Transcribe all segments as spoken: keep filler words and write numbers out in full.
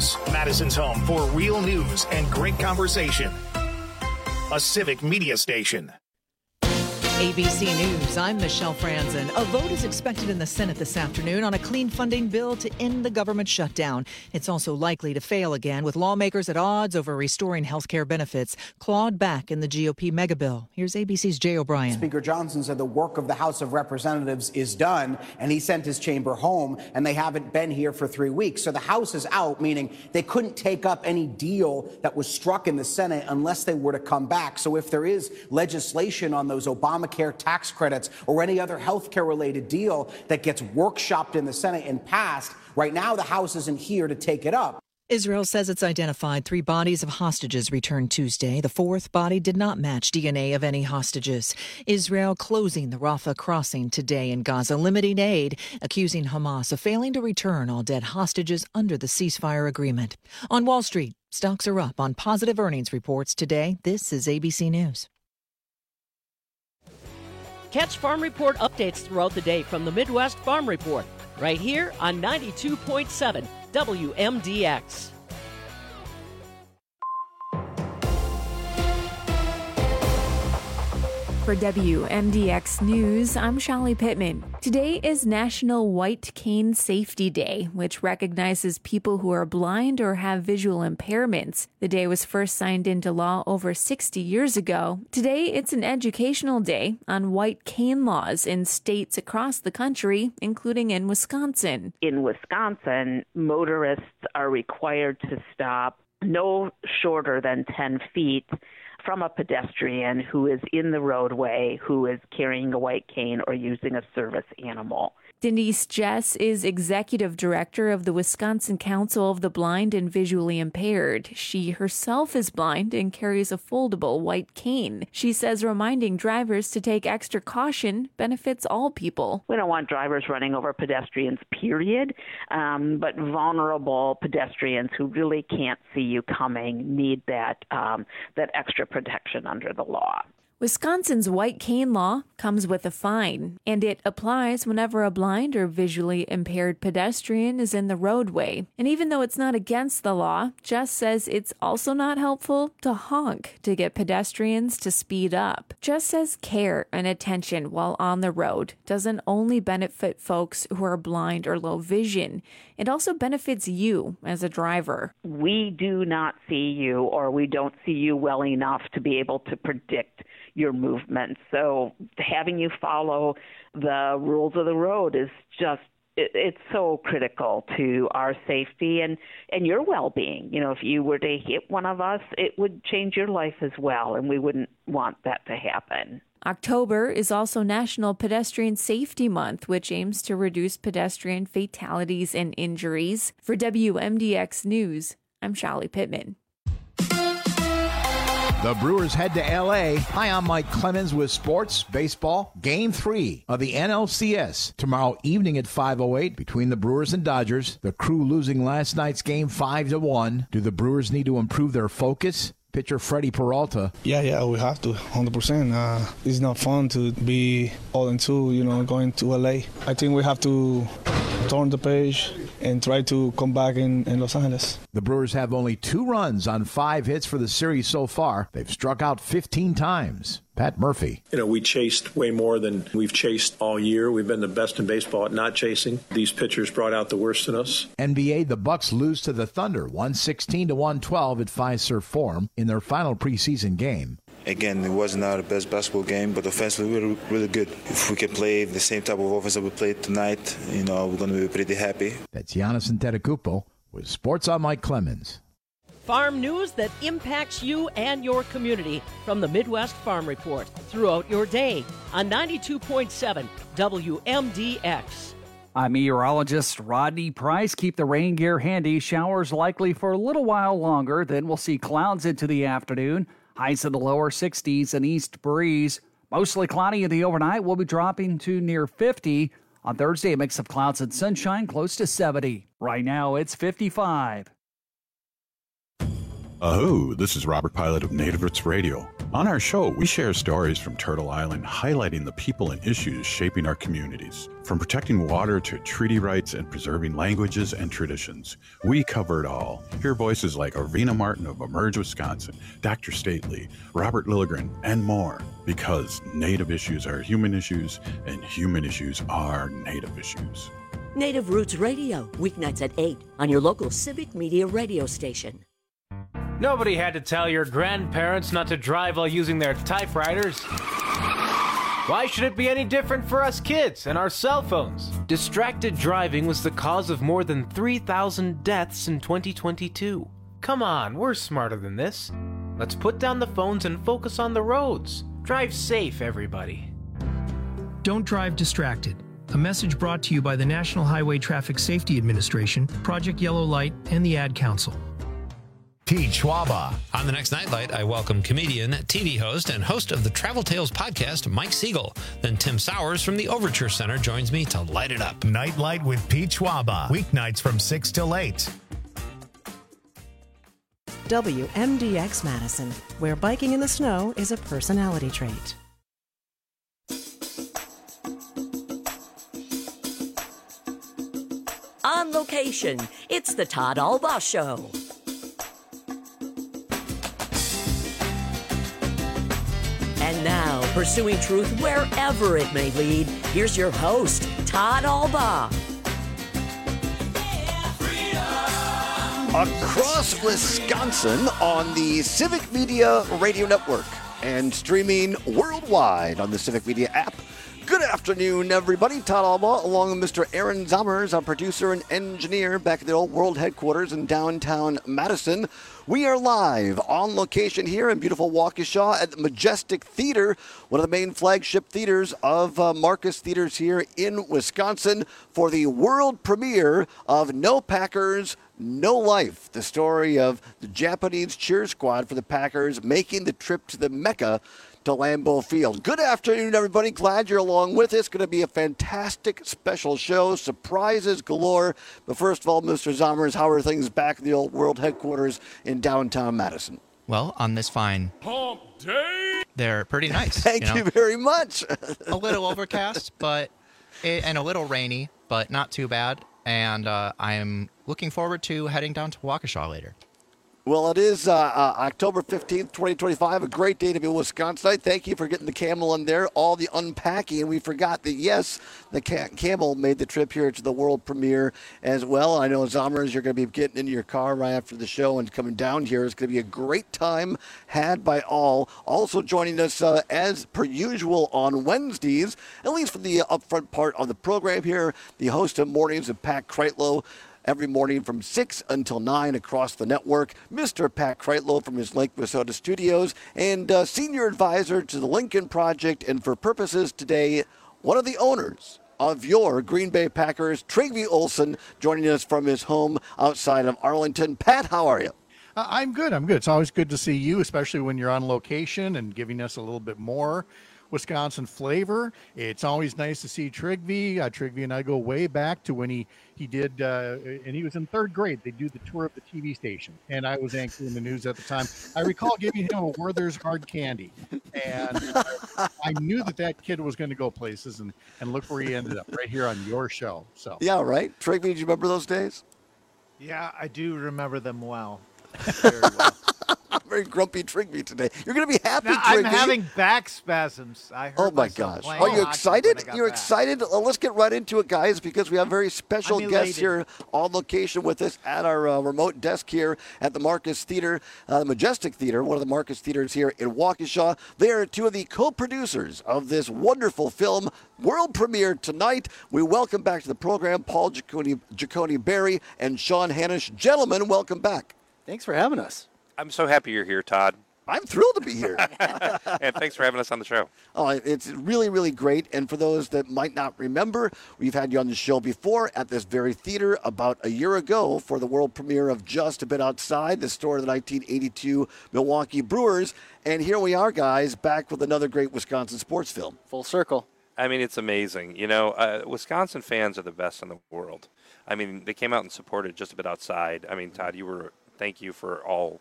News, Madison's home for real news and great conversation. A civic media station. A B C News, I'm Michelle Franzen. A vote is expected in the Senate this afternoon on a clean funding bill to end the government shutdown. It's also likely to fail again, with lawmakers at odds over restoring health care benefits clawed back in the G O P megabill. Here's A B C's Jay O'Brien. Speaker Johnson said the work of the House of Representatives is done, and he sent his chamber home, and they haven't been here for three weeks. So the House is out, meaning they couldn't take up any deal that was struck in the Senate unless they were to come back. So if there is legislation on those Obamacare tax credits or any other health care related deal that gets workshopped in the Senate and passed, right now the House isn't here to take it up. Israel says it's identified three bodies of hostages returned Tuesday. The fourth body did not match D N A of any hostages. Israel closing the Rafah crossing today in Gaza, limiting aid, accusing Hamas of failing to return all dead hostages under the ceasefire agreement. On Wall Street, stocks are up on positive earnings reports today. This is A B C News. Catch Farm Report updates throughout the day from the Midwest Farm Report, right here on ninety-two point seven W M D X. For W M D X News, I'm Shali Pittman. Today is National White Cane Safety Day, which recognizes people who are blind or have visual impairments. The day was first signed into law over sixty years ago. Today, it's an educational day on white cane laws in states across the country, including in Wisconsin. In Wisconsin, motorists are required to stop no shorter than ten feet from a pedestrian who is in the roadway, who is carrying a white cane or using a service animal. Denise Jess is executive director of the Wisconsin Council of the Blind and Visually Impaired. She herself is blind and carries a foldable white cane. She says reminding drivers to take extra caution benefits all people. We don't want drivers running over pedestrians, period, um, but vulnerable pedestrians who really can't see you coming need that um, that extra protection under the law. Wisconsin's white cane law comes with a fine, and it applies whenever a blind or visually impaired pedestrian is in the roadway. And even though it's not against the law, Jess says it's also not helpful to honk to get pedestrians to speed up. Jess says care and attention while on the road doesn't only benefit folks who are blind or low vision. It also benefits you as a driver. We do not see you, or we don't see you well enough to be able to predict your movement. So having you follow the rules of the road is just, it, it's so critical to our safety and, and your well-being. You know, if you were to hit one of us, it would change your life as well, and we wouldn't want that to happen. October is also National Pedestrian Safety Month, which aims to reduce pedestrian fatalities and injuries. For W M D X News, I'm Shali Pittman. The Brewers head to L A. Hi, I'm Mike Clemens with Sports Baseball. Game three of the N L C S tomorrow evening at five oh eight between the Brewers and Dodgers. The Crew losing last night's game five to one. Do the Brewers need to improve their focus? Pitcher Freddie Peralta. Yeah, yeah, we have to, one hundred percent. Uh, it's not fun to be oh and two, you know, going to L A. I think we have to turn the page and try to come back in, in Los Angeles. The Brewers have only two runs on five hits for the series so far. They've struck out fifteen times. Pat Murphy. You know, we chased way more than we've chased all year. We've been the best in baseball at not chasing. These pitchers brought out the worst in us. N B A, the Bucks lose to the Thunder, one sixteen to one twelve at Fiserv Forum in their final preseason game. Again, it wasn't our best basketball game, but offensively we were really good. If we can play the same type of offense that we played tonight, you know, we're going to be pretty happy. That's Giannis Antetokounmpo with Sports on Mike Clemens. Farm news that impacts you and your community from the Midwest Farm Report throughout your day on ninety-two point seven W M D X. I'm meteorologist Rodney Price. Keep the rain gear handy. Showers likely for a little while longer. Then we'll see clouds into the afternoon. Highs in the lower sixties and east breeze. Mostly cloudy in the overnight. We'll be dropping to near fifty. On Thursday, a mix of clouds and sunshine close to seventy. Right now, it's fifty-five. Ahoo, this is Robert Pilot of Native Roots Radio. On our show, we share stories from Turtle Island highlighting the people and issues shaping our communities. From protecting water to treaty rights and preserving languages and traditions, we cover it all. Hear voices like Arvina Martin of Emerge, Wisconsin, Doctor Stately, Robert Lilligren, and more. Because Native issues are human issues, and human issues are Native issues. Native Roots Radio, weeknights at eight on your local Civic Media radio station. Nobody had to tell your grandparents not to drive while using their typewriters. Why should it be any different for us kids and our cell phones? Distracted driving was the cause of more than three thousand deaths in twenty twenty-two. Come on, we're smarter than this. Let's put down the phones and focus on the roads. Drive safe, everybody. Don't drive distracted. A message brought to you by the National Highway Traffic Safety Administration, Project Yellow Light, and the Ad Council. Pete Schwaba. On the next Nightlight, I welcome comedian, T V host, and host of the Travel Tales podcast, Mike Siegel. Then Tim Sowers from the Overture Center joins me to light it up. Nightlight with Pete Schwaba. Weeknights from six till eight. W M D X Madison, where biking in the snow is a personality trait. On location, it's the Todd Albaugh Show. And now, pursuing truth wherever it may lead, here's your host, Todd Albaugh. Across Wisconsin on the Civic Media Radio Network and streaming worldwide on the Civic Media app. Good afternoon, everybody. Todd Albaugh, along with Mister Aaron Zommers, our producer and engineer, back at the old world headquarters in downtown Madison. We are live on location here in beautiful Waukesha at the Majestic Theater, one of the main flagship theaters of uh, Marcus Theaters here in Wisconsin, for the world premiere of No Packers, No Life, the story of the Japanese cheer squad for the Packers making the trip to the Mecca to Lambeau Field. Good afternoon, everybody. Glad you're along with us. Going to be a fantastic special show. Surprises galore. But first of all, Mister Zommers, how are things back at the old world headquarters in downtown Madison? Well, on this fine Hump Day, they're pretty nice. Thank you, know? you very much. A little overcast, but it, and a little rainy, but not too bad. And uh, I am looking forward to heading down to Waukesha later. Well, it is uh, uh, October fifteenth, twenty twenty-five, a great day to be a Wisconsinite. Thank you for getting the camel in there, all the unpacking. And we forgot that, yes, the ca- camel made the trip here to the world premiere as well. I know, Zommers, you're going to be getting into your car right after the show and coming down here. It's going to be a great time had by all. Also joining us, uh, as per usual, on Wednesdays, at least for the upfront part of the program here, the host of Mornings of Pat Kreitlow. Every morning from six until nine across the network, Mister Pat Kreitlow from his Lake Wissota studios and uh, senior advisor to the Lincoln Project, and for purposes today, one of the owners of your Green Bay Packers, Trygve Olsen, joining us from his home outside of Arlington. Pat, how are you? Uh, I'm good. I'm good. It's always good to see you, especially when you're on location and giving us a little bit more Wisconsin flavor. It's always nice to see Trygve. Uh, Trygve and I go way back to when he, he did, uh, and he was in third grade. They do the tour of the T V station, and I was anchoring the news at the time. I recall giving him a Werther's hard candy, and I, I knew that that kid was going to go places, and, and look where he ended up, right here on your show. So yeah, right. Trygve, did you remember those days? Yeah, I do remember them well. Very well. Very grumpy Trygve today. You're going to be happy, now, Trygve. I'm having back spasms. I heard oh, my gosh. Are you excited? You're back. excited? Well, let's get right into it, guys, because we have very special guests here on location with us at our uh, remote desk here at the Marcus Theater, uh, the Majestic Theater, one of the Marcus Theaters here in Waukesha. They are two of the co-producers of this wonderful film, world premiere tonight. We welcome back to the program Paul Giacone, Giacone Berry and Sean Hanisch. Gentlemen, welcome back. Thanks for having us. I'm so happy you're here, Todd. I'm thrilled to be here. And thanks for having us on the show. Oh, it's really, really great. And for those that might not remember, we've had you on the show before at this very theater about a year ago for the world premiere of Just a Bit Outside, the story of the nineteen eighty-two Milwaukee Brewers. And here we are, guys, back with another great Wisconsin sports film. Full circle. I mean, it's amazing. You know, uh, Wisconsin fans are the best in the world. I mean, they came out and supported Just a Bit Outside. I mean, Todd, you were, thank you for all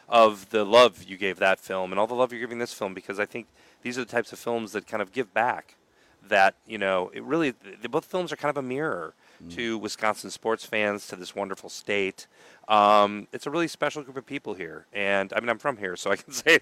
of the love you gave that film and all the love you're giving this film, because I think these are the types of films that kind of give back. That, you know, it really, the, both films are kind of a mirror mm. to Wisconsin sports fans, to this wonderful state. Um, it's a really special group of people here. And, I mean, I'm from here, so I can say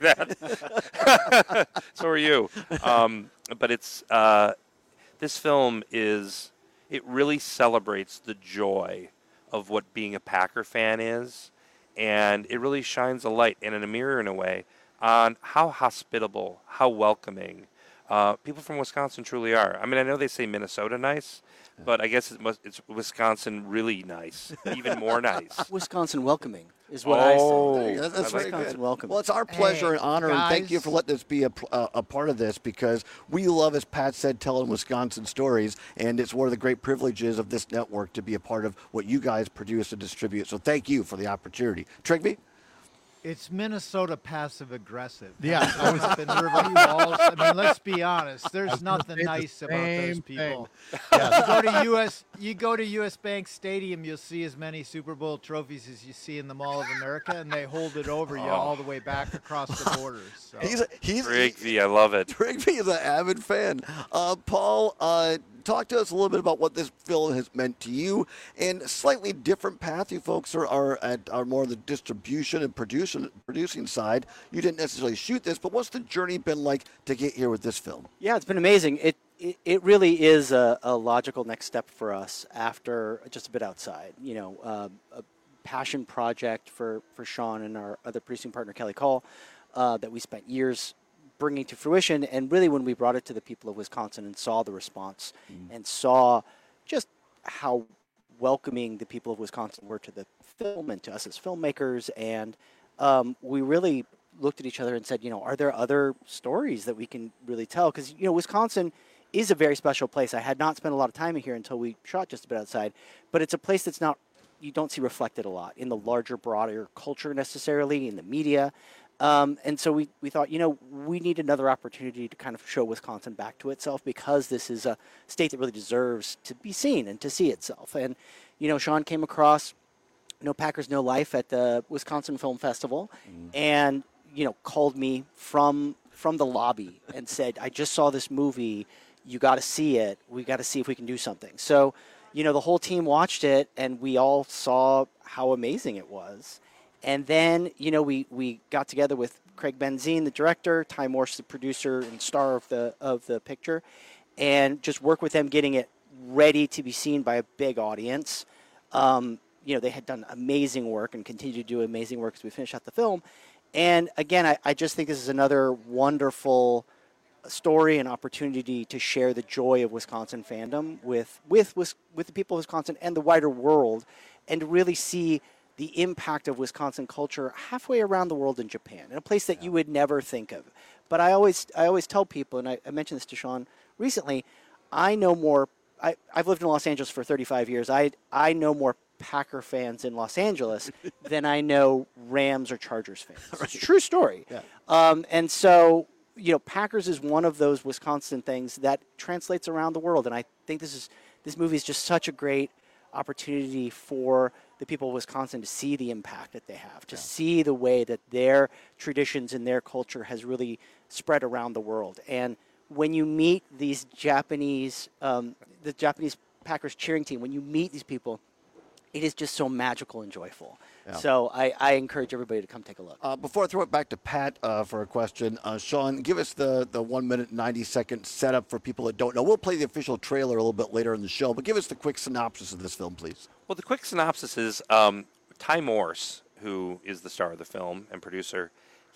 that. So are you. Um, but it's, uh, this film is, it really celebrates the joy of what being a Packer fan is. And it really shines a light, and in a mirror in a way, on how hospitable, how welcoming Uh, people from Wisconsin truly are. I mean, I know they say Minnesota nice, but I guess it must, it's Wisconsin really nice, even more nice. Wisconsin welcoming is what oh, I say. That's, that's Wisconsin very good. welcoming. Well, it's our pleasure Hey, and honor, and thank you guys. for letting us be a, a, a part of this, because we love, as Pat said, telling Wisconsin stories, and it's one of the great privileges of this network to be a part of what you guys produce and distribute. So thank you for the opportunity. Trigby? It's Minnesota passive aggressive. Yeah. Up in River Falls. I mean, let's be honest. There's nothing say the nice about those same people. thing. You go to U S. You go to U S Bank Stadium. You'll see as many Super Bowl trophies as you see in the Mall of America, and they hold it over you Oh. all the way back across the borders. So. He's a, he's Rigby, I love it. Trigby is an avid fan. Uh, Paul, uh, talk to us a little bit about what this film has meant to you, and a slightly different path. You folks are are, at, are more the distribution and producing producing side. You didn't necessarily shoot this, but what's the journey been like to get here with this film? Yeah, it's been amazing. It it, it really is a, a logical next step for us after just a bit outside. You know, um, a passion project for, for Sean and our other producing partner, Kelly Call, uh, that we spent years bringing to fruition. And really when we brought it to the people of Wisconsin and saw the response mm. and saw just how welcoming the people of Wisconsin were to the film and to us as filmmakers. And um, we really looked at each other and said, you know, are there other stories that we can really tell? Because, you know, Wisconsin is a very special place. I had not spent a lot of time here until we shot just a bit outside, but it's a place that's not, you don't see reflected a lot in the larger, broader culture necessarily, in the media. Um, and so we, we thought, you know, we need another opportunity to kind of show Wisconsin back to itself, because this is a state that really deserves to be seen and to see itself. And, you know, Sean came across No Packers, No Life at the Wisconsin Film Festival mm. and, you know, called me from from the lobby and said, I just saw this movie. You got to see it. We got to see if we can do something. So, you know, the whole team watched it, and we all saw how amazing it was. And then, you know, we, we got together with Craig Benzine, the director, Ty Morse, the producer and star of the of the picture, and just work with them getting it ready to be seen by a big audience. Um, you know, they had done amazing work and continue to do amazing work as we finish out the film. And again, I, I just think this is another wonderful story and opportunity to share the joy of Wisconsin fandom with with with, with the people of Wisconsin and the wider world, and to really see the impact of Wisconsin culture halfway around the world in Japan, in a place that yeah. you would never think of. But I always I always tell people, and I, I mentioned this to Sean recently, I know more, I, I've lived in Los Angeles for thirty-five years. I, I know more Packer fans in Los Angeles than I know Rams or Chargers fans. Right. It's a true story. Yeah. Um, and so, you know, Packers is one of those Wisconsin things that translates around the world. And I think this is this movie is just such a great opportunity for the people of Wisconsin to see the impact that they have, to yeah. see the way that their traditions and their culture has really spread around the world. And when you meet these Japanese, um, the Japanese Packers cheering team, when you meet these people, it is just so magical and joyful. Yeah. So I, I encourage everybody to come take a look. Uh, before I throw it back to Pat uh, for a question, uh, Sean, give us the, the one minute, ninety second setup for people that don't know. We'll play the official trailer a little bit later in the show, but give us the quick synopsis of this film, please. Well, the quick synopsis is um, Ty Morse, who is the star of the film and producer,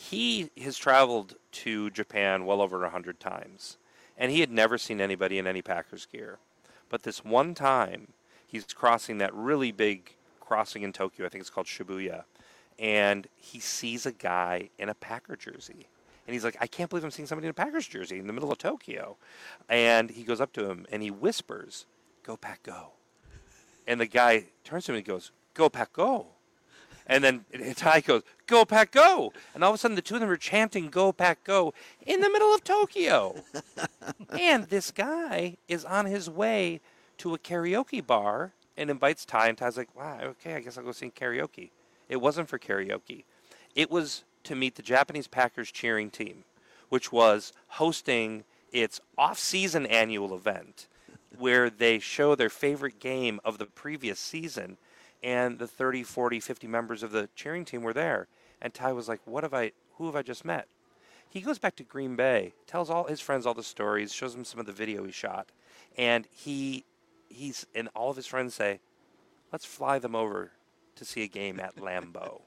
he has traveled to Japan well over one hundred times, and he had never seen anybody in any Packers gear. But this one time, he's crossing that really big crossing in Tokyo, I think it's called Shibuya, and he sees a guy in a Packer jersey. And he's like, I can't believe I'm seeing somebody in a Packers jersey in the middle of Tokyo. And he goes up to him, and he whispers, "Go Pack Go." And the guy turns to him and he goes, "Go Pack Go." And then Ty goes, "Go Pack Go." And all of a sudden, the two of them are chanting, "Go Pack Go," in the middle of Tokyo. And this guy is on his way to a karaoke bar and invites Ty, and Ty's like, wow, okay, I guess I'll go sing karaoke. It wasn't for karaoke. It was to meet the Japanese Packers cheering team, which was hosting its off-season annual event where they show their favorite game of the previous season, and the thirty, forty, fifty members of the cheering team were there. And Ty was like, what have I, who have I just met? He goes back to Green Bay, tells all his friends all the stories, shows them some of the video he shot, and he, he's, and all of his friends say, let's fly them over to see a game at Lambeau.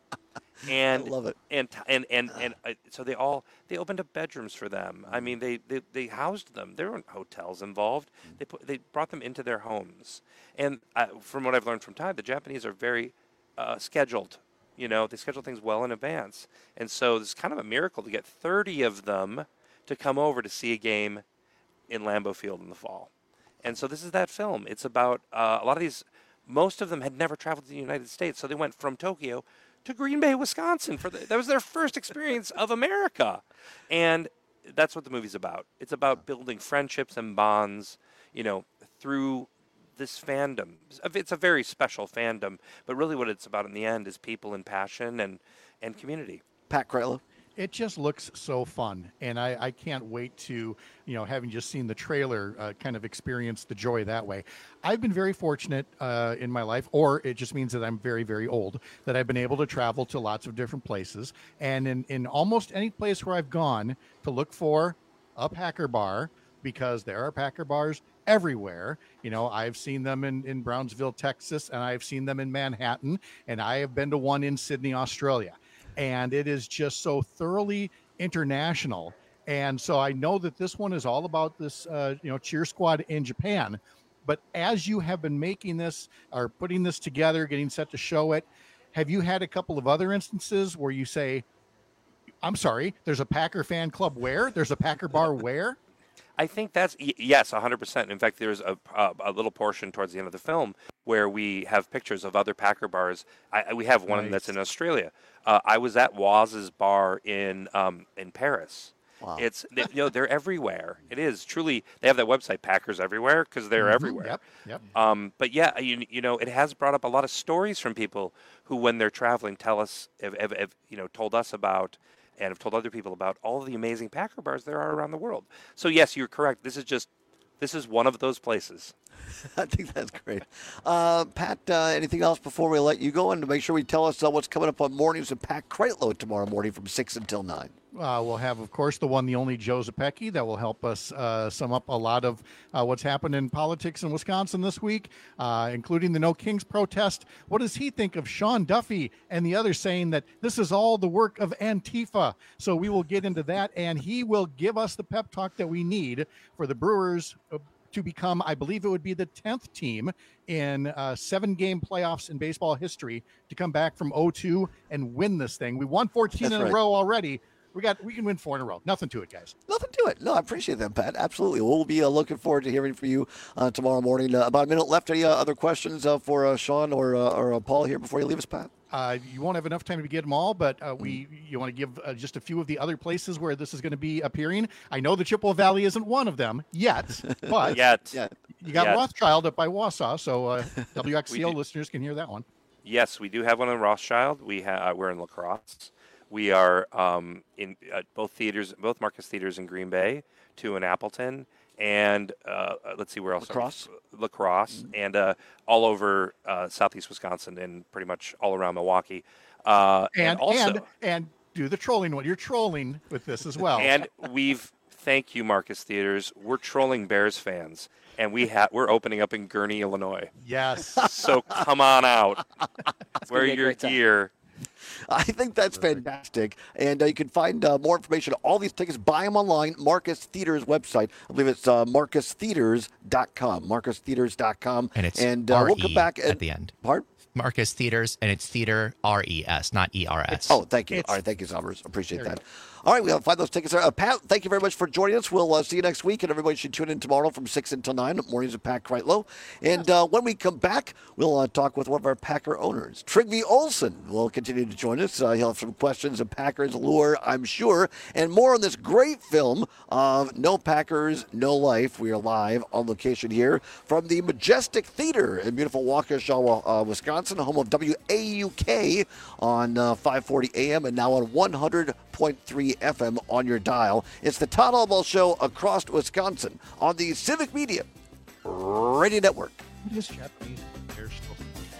And I love it. And and and and uh, so they all they opened up bedrooms for them. I mean, they, they, they housed them. There weren't hotels involved. They put they brought them into their homes. And uh, from what I've learned from Ty, the Japanese are very uh, scheduled. You know, they schedule things well in advance. And so it's kind of a miracle to get thirty of them to come over to see a game in Lambeau Field in the fall. And so this is that film. It's about uh, a lot of these. Most of them had never traveled to the United States, so they went from Tokyo to Green Bay, Wisconsin. For the, that was their first experience of America. And that's what the movie's about. It's about building friendships and bonds, you know, through this fandom. It's a very special fandom, but really what it's about in the end is people and passion and, and community. Pat Kreitlow. It just looks so fun, and I, I can't wait to, you know, having just seen the trailer, uh, kind of experience the joy that way. I've been very fortunate uh, in my life, or it just means that I'm very, very old, that I've been able to travel to lots of different places. And in, in almost any place where I've gone to look for a Packer bar, because there are Packer bars everywhere. You know, I've seen them in, in Brownsville, Texas, and I've seen them in Manhattan, and I have been to one in Sydney, Australia. And it is just so thoroughly international. And so I know that this one is all about this, uh, you know, cheer squad in Japan. But as you have been making this or putting this together, getting set to show it, have you had a couple of other instances where you say, I'm sorry, there's a Packer fan club where? There's a Packer bar where? I think that's, yes, one hundred percent. In fact, there's a, a, a little portion towards the end of the film where we have pictures of other Packer bars. I, we have one nice. that's in Australia. Uh, I was at Waz's bar in um, in Paris. Wow. It's they, you know they're everywhere. It is truly. They have that website Packers Everywhere because they're Mm-hmm. everywhere. Yep. Yep. Um, but yeah, you, you know, it has brought up a lot of stories from people who, when they're traveling, tell us, have, have, have you know, told us about. And have told other people about all the amazing Packer bars there are around the world. So yes, you're correct. This is just, this is one of those places. I think that's great. Uh, Pat, uh, anything else before we let you go? And to make sure we tell us uh, what's coming up on Mornings with Pat Kreitlow tomorrow morning from six until nine. Uh, we'll have, of course, the one, the only Joe Zepecki that will help us uh, sum up a lot of uh, what's happened in politics in Wisconsin this week, uh, including the No Kings protest. What does he think of Sean Duffy and the others saying that this is all the work of Antifa? So we will get into that, and he will give us the pep talk that we need for the Brewers uh, to become, I believe it would be the tenth team in uh, seven-game playoffs in baseball history to come back from oh two and win this thing. We won fourteen That's in right. a row already. We got. We can win four in a row. Nothing to it, guys. Nothing to it. No, I appreciate that, Pat. Absolutely. We'll be uh, looking forward to hearing from you uh, tomorrow morning. Uh, about a minute left. Any uh, other questions uh, for uh, Sean or uh, or uh, Paul here before you leave us, Pat? Uh, you won't have enough time to get them all, but uh, we you want to give uh, just a few of the other places where this is going to be appearing. I know the Chippewa Valley isn't one of them yet, but Yet. you got Yet. Rothschild up by Wausau, so uh, W X C O We do. listeners can hear that one. Yes, we do have one in Rothschild. We ha- we're in La Crosse. We are um, in uh, both theaters, both Marcus Theaters in Green Bay, two in Appleton, and uh, let's see where else. La Crosse? La Crosse, and uh, all over uh, southeast Wisconsin and pretty much all around Milwaukee. Uh, And and also, and and do the trolling one. You're trolling with this as well. and we've thank you, Marcus Theaters. We're trolling Bears fans, and we ha- we're opening up in Gurnee, Illinois. yes, So come on out, wear be a your great time. gear. I think that's fantastic. And uh, you can find uh, more information on all these tickets. Buy them online. Marcus Theaters website. I believe it's uh, marcus theaters dot com. marcus theaters dot com. And it's and uh, R we'll E come back at the end. Pardon? Marcus Theaters, and it's theater R E S, not E R S. Oh, thank you. It's- All right, thank you, Summers. Appreciate There you that. All right, we'll find those tickets there. Uh, Pat, thank you very much for joining us. We'll uh, see you next week, and everybody should tune in tomorrow from six until nine, Mornings with Pat Kreitlow. And uh, when we come back, we'll uh, talk with one of our Packer owners. Trygve Olsen will continue to join us. Uh, he'll have some questions of Packers lure, I'm sure, and more on this great film of No Packers, No Life. We are live on location here from the Majestic Theater in beautiful Waukesha, uh, Wisconsin. Wisconsin, home of W A U K on uh, five forty A M and now on one hundred point three F M on your dial. It's the Todd Albaugh Show across Wisconsin on the Civic Media Radio Network. This Japanese hair still.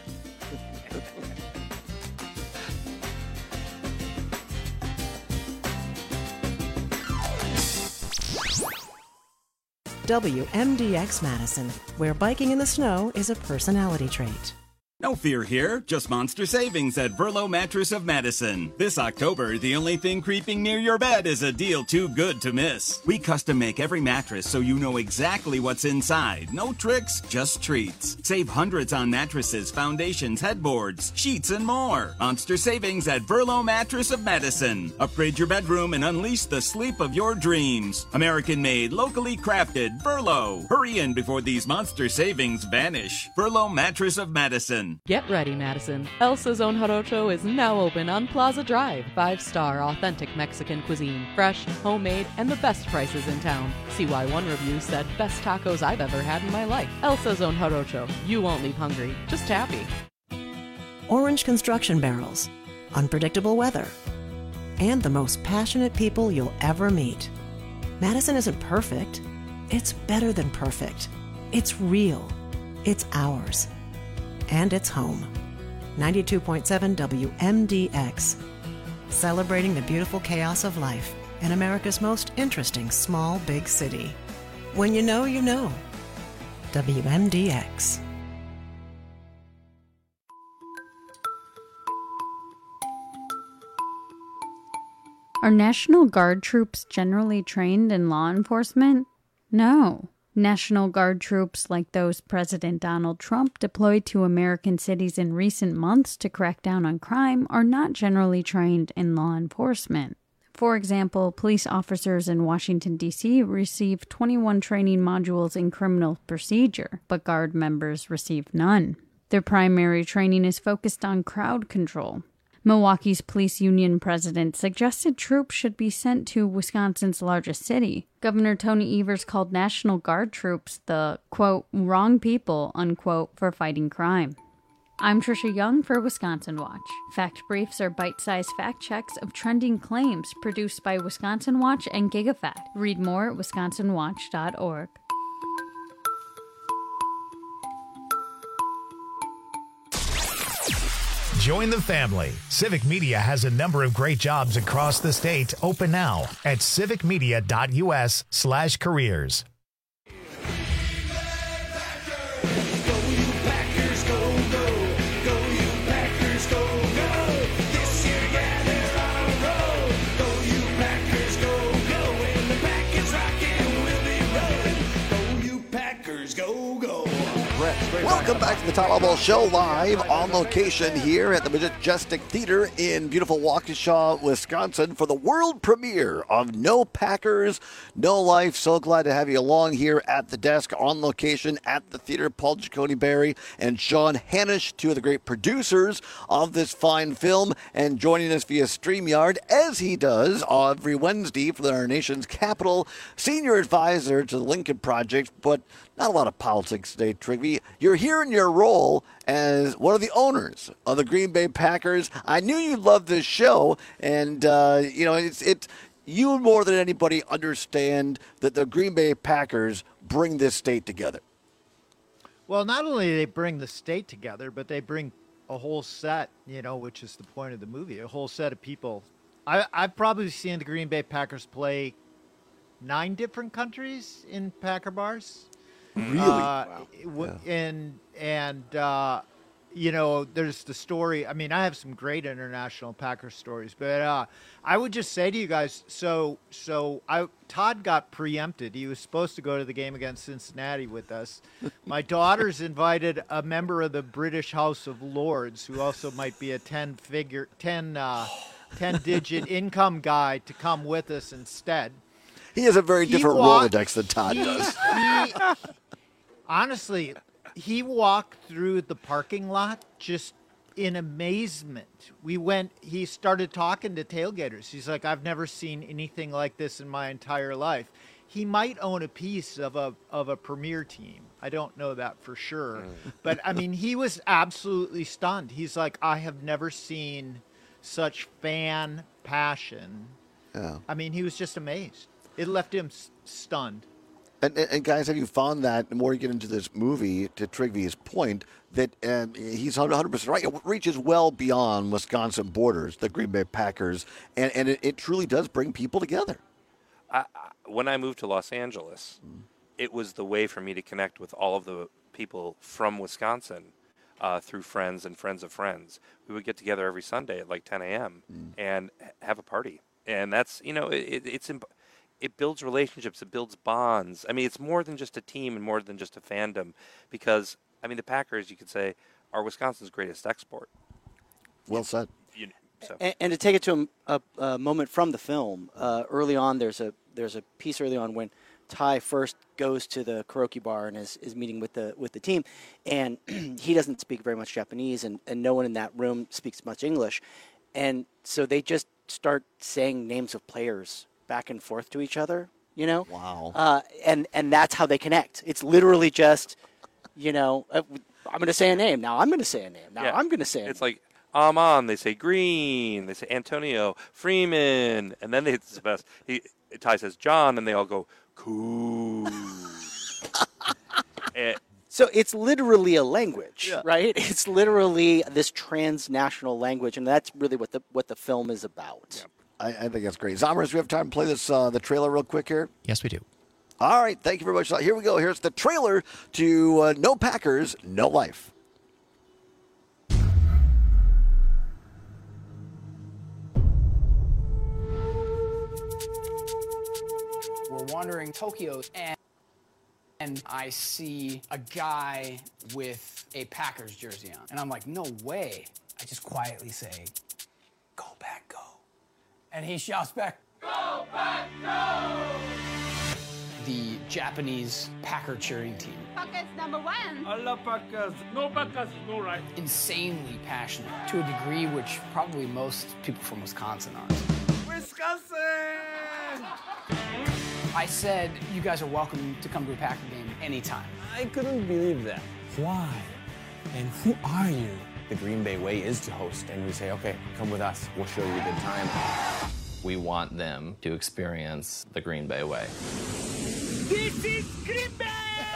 W M D X Madison, where biking in the snow is a personality trait. No fear here, just monster savings at Verlo Mattress of Madison. This October, the only thing creeping near your bed is a deal too good to miss. We custom make every mattress so you know exactly what's inside. No tricks, just treats. Save hundreds on mattresses, foundations, headboards, sheets, and more. Monster savings at Verlo Mattress of Madison. Upgrade your bedroom and unleash the sleep of your dreams. American made, locally crafted, Verlo. Hurry in before these monster savings vanish. Verlo Mattress of Madison. Get ready, Madison. El Sazon Jarocho is now open on Plaza Drive. Five-star authentic Mexican cuisine. Fresh, homemade, and the best prices in town. C Y one review said, best tacos I've ever had in my life. El Sazon Jarocho. You won't leave hungry, just happy. Orange construction barrels, unpredictable weather, and the most passionate people you'll ever meet. Madison isn't perfect. It's better than perfect. It's real. It's ours. And it's home. ninety-two point seven W M D X. Celebrating the beautiful chaos of life in America's most interesting small, big city. When you know, you know. W M D X. Are National Guard troops generally trained in law enforcement? No. National Guard troops like those President Donald Trump deployed to American cities in recent months to crack down on crime are not generally trained in law enforcement. For example, police officers in Washington, D C receive twenty-one training modules in criminal procedure, but Guard members receive none. Their primary training is focused on crowd control. Milwaukee's police union president suggested troops should be sent to Wisconsin's largest city. Governor Tony Evers called National Guard troops the, quote, wrong people, unquote, for fighting crime. I'm Trisha Young for Wisconsin Watch. Fact Briefs are bite-sized fact checks of trending claims produced by Wisconsin Watch and GigaFact. Read more at wisconsin watch dot org. Join the family. Civic Media has a number of great jobs across the state open now at civicmedia.us slash careers. Welcome back to the Todd Albaugh Show, live on location here at the Majestic Theater in beautiful Waukesha, Wisconsin, for the world premiere of No Packers, No Life. So glad to have you along here at the desk on location at the theater. Paul Giacone Barry and Sean Hanish, two of the great producers of this fine film, and joining us via StreamYard, as he does every Wednesday for our nation's capital, senior advisor to the Lincoln Project, but not a lot of politics today, Trigby. You're here in your role as one of the owners of the Green Bay Packers. I knew you'd love this show, and uh, you know it's it. You more than anybody understand that the Green Bay Packers bring this state together. Well, not only do they bring the state together, but they bring a whole set, you know, which is the point of the movie, a whole set of people. I, I've probably seen the Green Bay Packers play nine different countries in Packer bars. Really? Uh, Wow. w- Yeah. And, and uh, you know, there's the story. I mean, I have some great international Packer stories, but uh, I would just say to you guys, so so I Todd got preempted. He was supposed to go to the game against Cincinnati with us. My daughter's invited a member of the British House of Lords, who also might be a ten-figure, ten, uh, ten-digit income guy, to come with us instead. He has a very He different walked- Rolodex than Todd he- does. he- honestly, he walked through the parking lot just in amazement. We went, he started talking to tailgaters. He's like, I've never seen anything like this in my entire life. he might own a piece of a of a premier team. I don't know that for sure. Mm. But I mean, he was absolutely stunned. He's like, I have never seen such fan passion. Yeah. I mean, he was just amazed. It left him s- stunned. And, and, and guys, have you found that the more you get into this movie, to Trigvy's point, that um, he's one hundred percent right. It reaches well beyond Wisconsin borders, the Green Bay Packers, and, and it, it truly does bring people together. I, I, when I moved to Los Angeles, mm. it was the way for me to connect with all of the people from Wisconsin uh, through friends and friends of friends. We would get together every Sunday at like ten a.m. Mm. and have a party. And that's, you know, it, it, it's imp- it builds relationships. It builds bonds. I mean, it's more than just a team and more than just a fandom because, I mean, the Packers, you could say, are Wisconsin's greatest export. Well said. You know, so. and, and to take it to a, a, a moment from the film, uh, early on, there's a there's a piece early on when Ty first goes to the karaoke bar and is, is meeting with the with the team, and he doesn't speak very much Japanese, and, and no one in that room speaks much English, and so they just start saying names of players back and forth to each other, you know? Wow. Uh, and, and that's how they connect. It's literally just, you know, uh, I'm going to say a name. Now I'm going to say a name. Now Yeah. I'm going to say a It's name. like Amon, they say Green, they say Antonio, Freeman, and then they, it's the best. He, Ty says John, and they all go, cool. and, So it's literally a language, Yeah. right? It's literally this transnational language, and that's really what the what the film is about. I, I think that's great. Zombers, do we have time to play this uh, the trailer real quick here? Yes, we do. All right, thank you very much. Here we go. Here's the trailer to uh, No Packers, No Life. We're wandering Tokyo, and, and I see a guy with a Packers jersey on. And I'm like, no way. I just quietly say, go back, go. And he shouts back, go back, go! The Japanese Packer cheering team. Packers number one. I love Packers. No Packers, no right. Insanely passionate to a degree which probably most people from Wisconsin aren't. Wisconsin! I said, you guys are welcome to come to a Packer game anytime. I couldn't believe that. Why? And who are you? The Green Bay way is to host, and we say, okay, come with us. We'll show you a good time. We want them to experience the Green Bay way. This is Green Bay!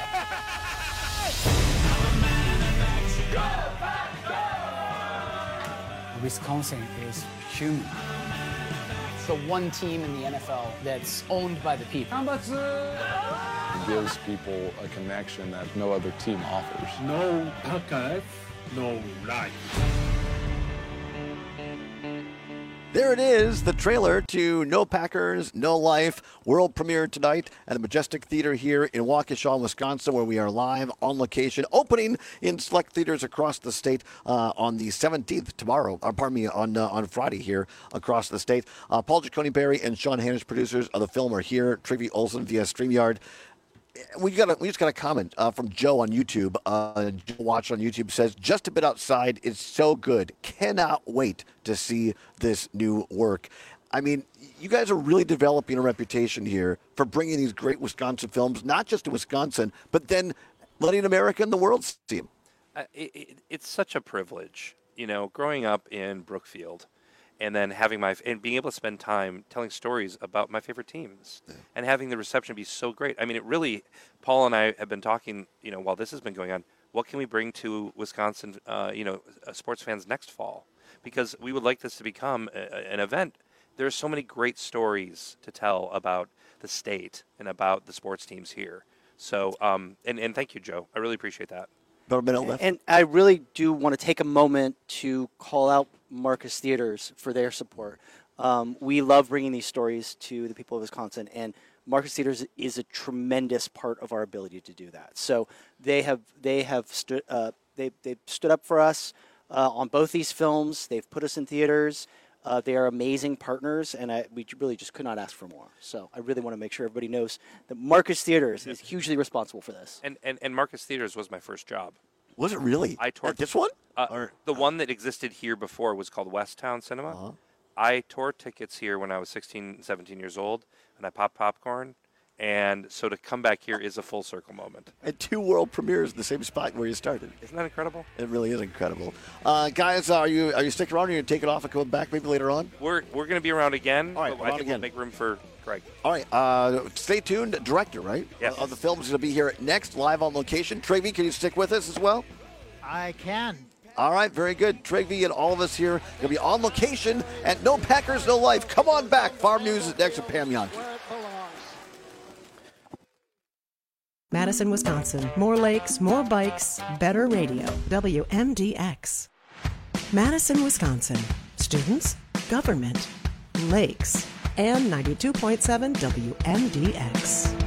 Wisconsin is human. It's the one team in the N F L that's owned by the people. It gives people a connection that no other team offers. No Packers, no life. There it is, the trailer to No Packers, No Life, world premiere tonight at the Majestic Theater here in Waukesha, Wisconsin, where we are live on location, opening in select theaters across the state uh, on the seventeenth tomorrow, or pardon me, on uh, on Friday here across the state. Uh, Paul Giacone Berry and Sean Hanish, producers of the film, are here. Trivy Olson via StreamYard. We got a, we just got a comment uh, from Joe on YouTube. Uh, Joe Watch on YouTube says, just a bit outside. It's so good. Cannot wait to see this new work. I mean, you guys are really developing a reputation here for bringing these great Wisconsin films, not just to Wisconsin, but then letting America and the world see them. Uh, it, it, it's such a privilege, you know, growing up in Brookfield. And then having my and being able to spend time telling stories about my favorite teams, yeah. and having the reception be so great. I mean, it really. Paul and I have been talking, you know, while this has been going on. What can we bring to Wisconsin, uh, you know, uh, sports fans next fall? Because we would like this to become a, a, an event. There are so many great stories to tell about the state and about the sports teams here. So, um, and and thank you, Joe. I really appreciate that. And I really do want to take a moment to call out Marcus Theaters for their support. Um, we love bringing these stories to the people of Wisconsin, and Marcus Theaters is a tremendous part of our ability to do that. So they have they have stood uh, they they stood up for us uh, on both these films. They've put us in theaters. Uh, they are amazing partners, and I, we really just could not ask for more. So I really want to make sure everybody knows that Marcus Theaters is hugely responsible for this. And and, and Marcus Theaters was my first job. Was it really? I toured At this one? Uh, Or- the one that existed here before was called West Town Cinema. Uh-huh. I tore tickets here when I was sixteen, seventeen years old, and I popped popcorn, And so to come back here is a full circle moment. And two world premieres in the same spot where you started. Isn't that incredible? It really is incredible. Uh, guys, are you are you sticking around or are you going to take it off and come back maybe later on? We're we're going to be around again. All right, but around I think again. we'll make room for Craig. All right, uh, stay tuned. Director, right? Yes. Of the film is going to be here next, live on location. Trigby, can you stick with us as well? I can. All right, very good. Trigby and all of us here going to be on location at No Packers, No Life. Come on back. Farm News is next with Pam Yankee. Madison, Wisconsin. More lakes, more bikes, better radio. W M D X. Madison, Wisconsin. Students, government, lakes, and ninety-two point seven W M D X.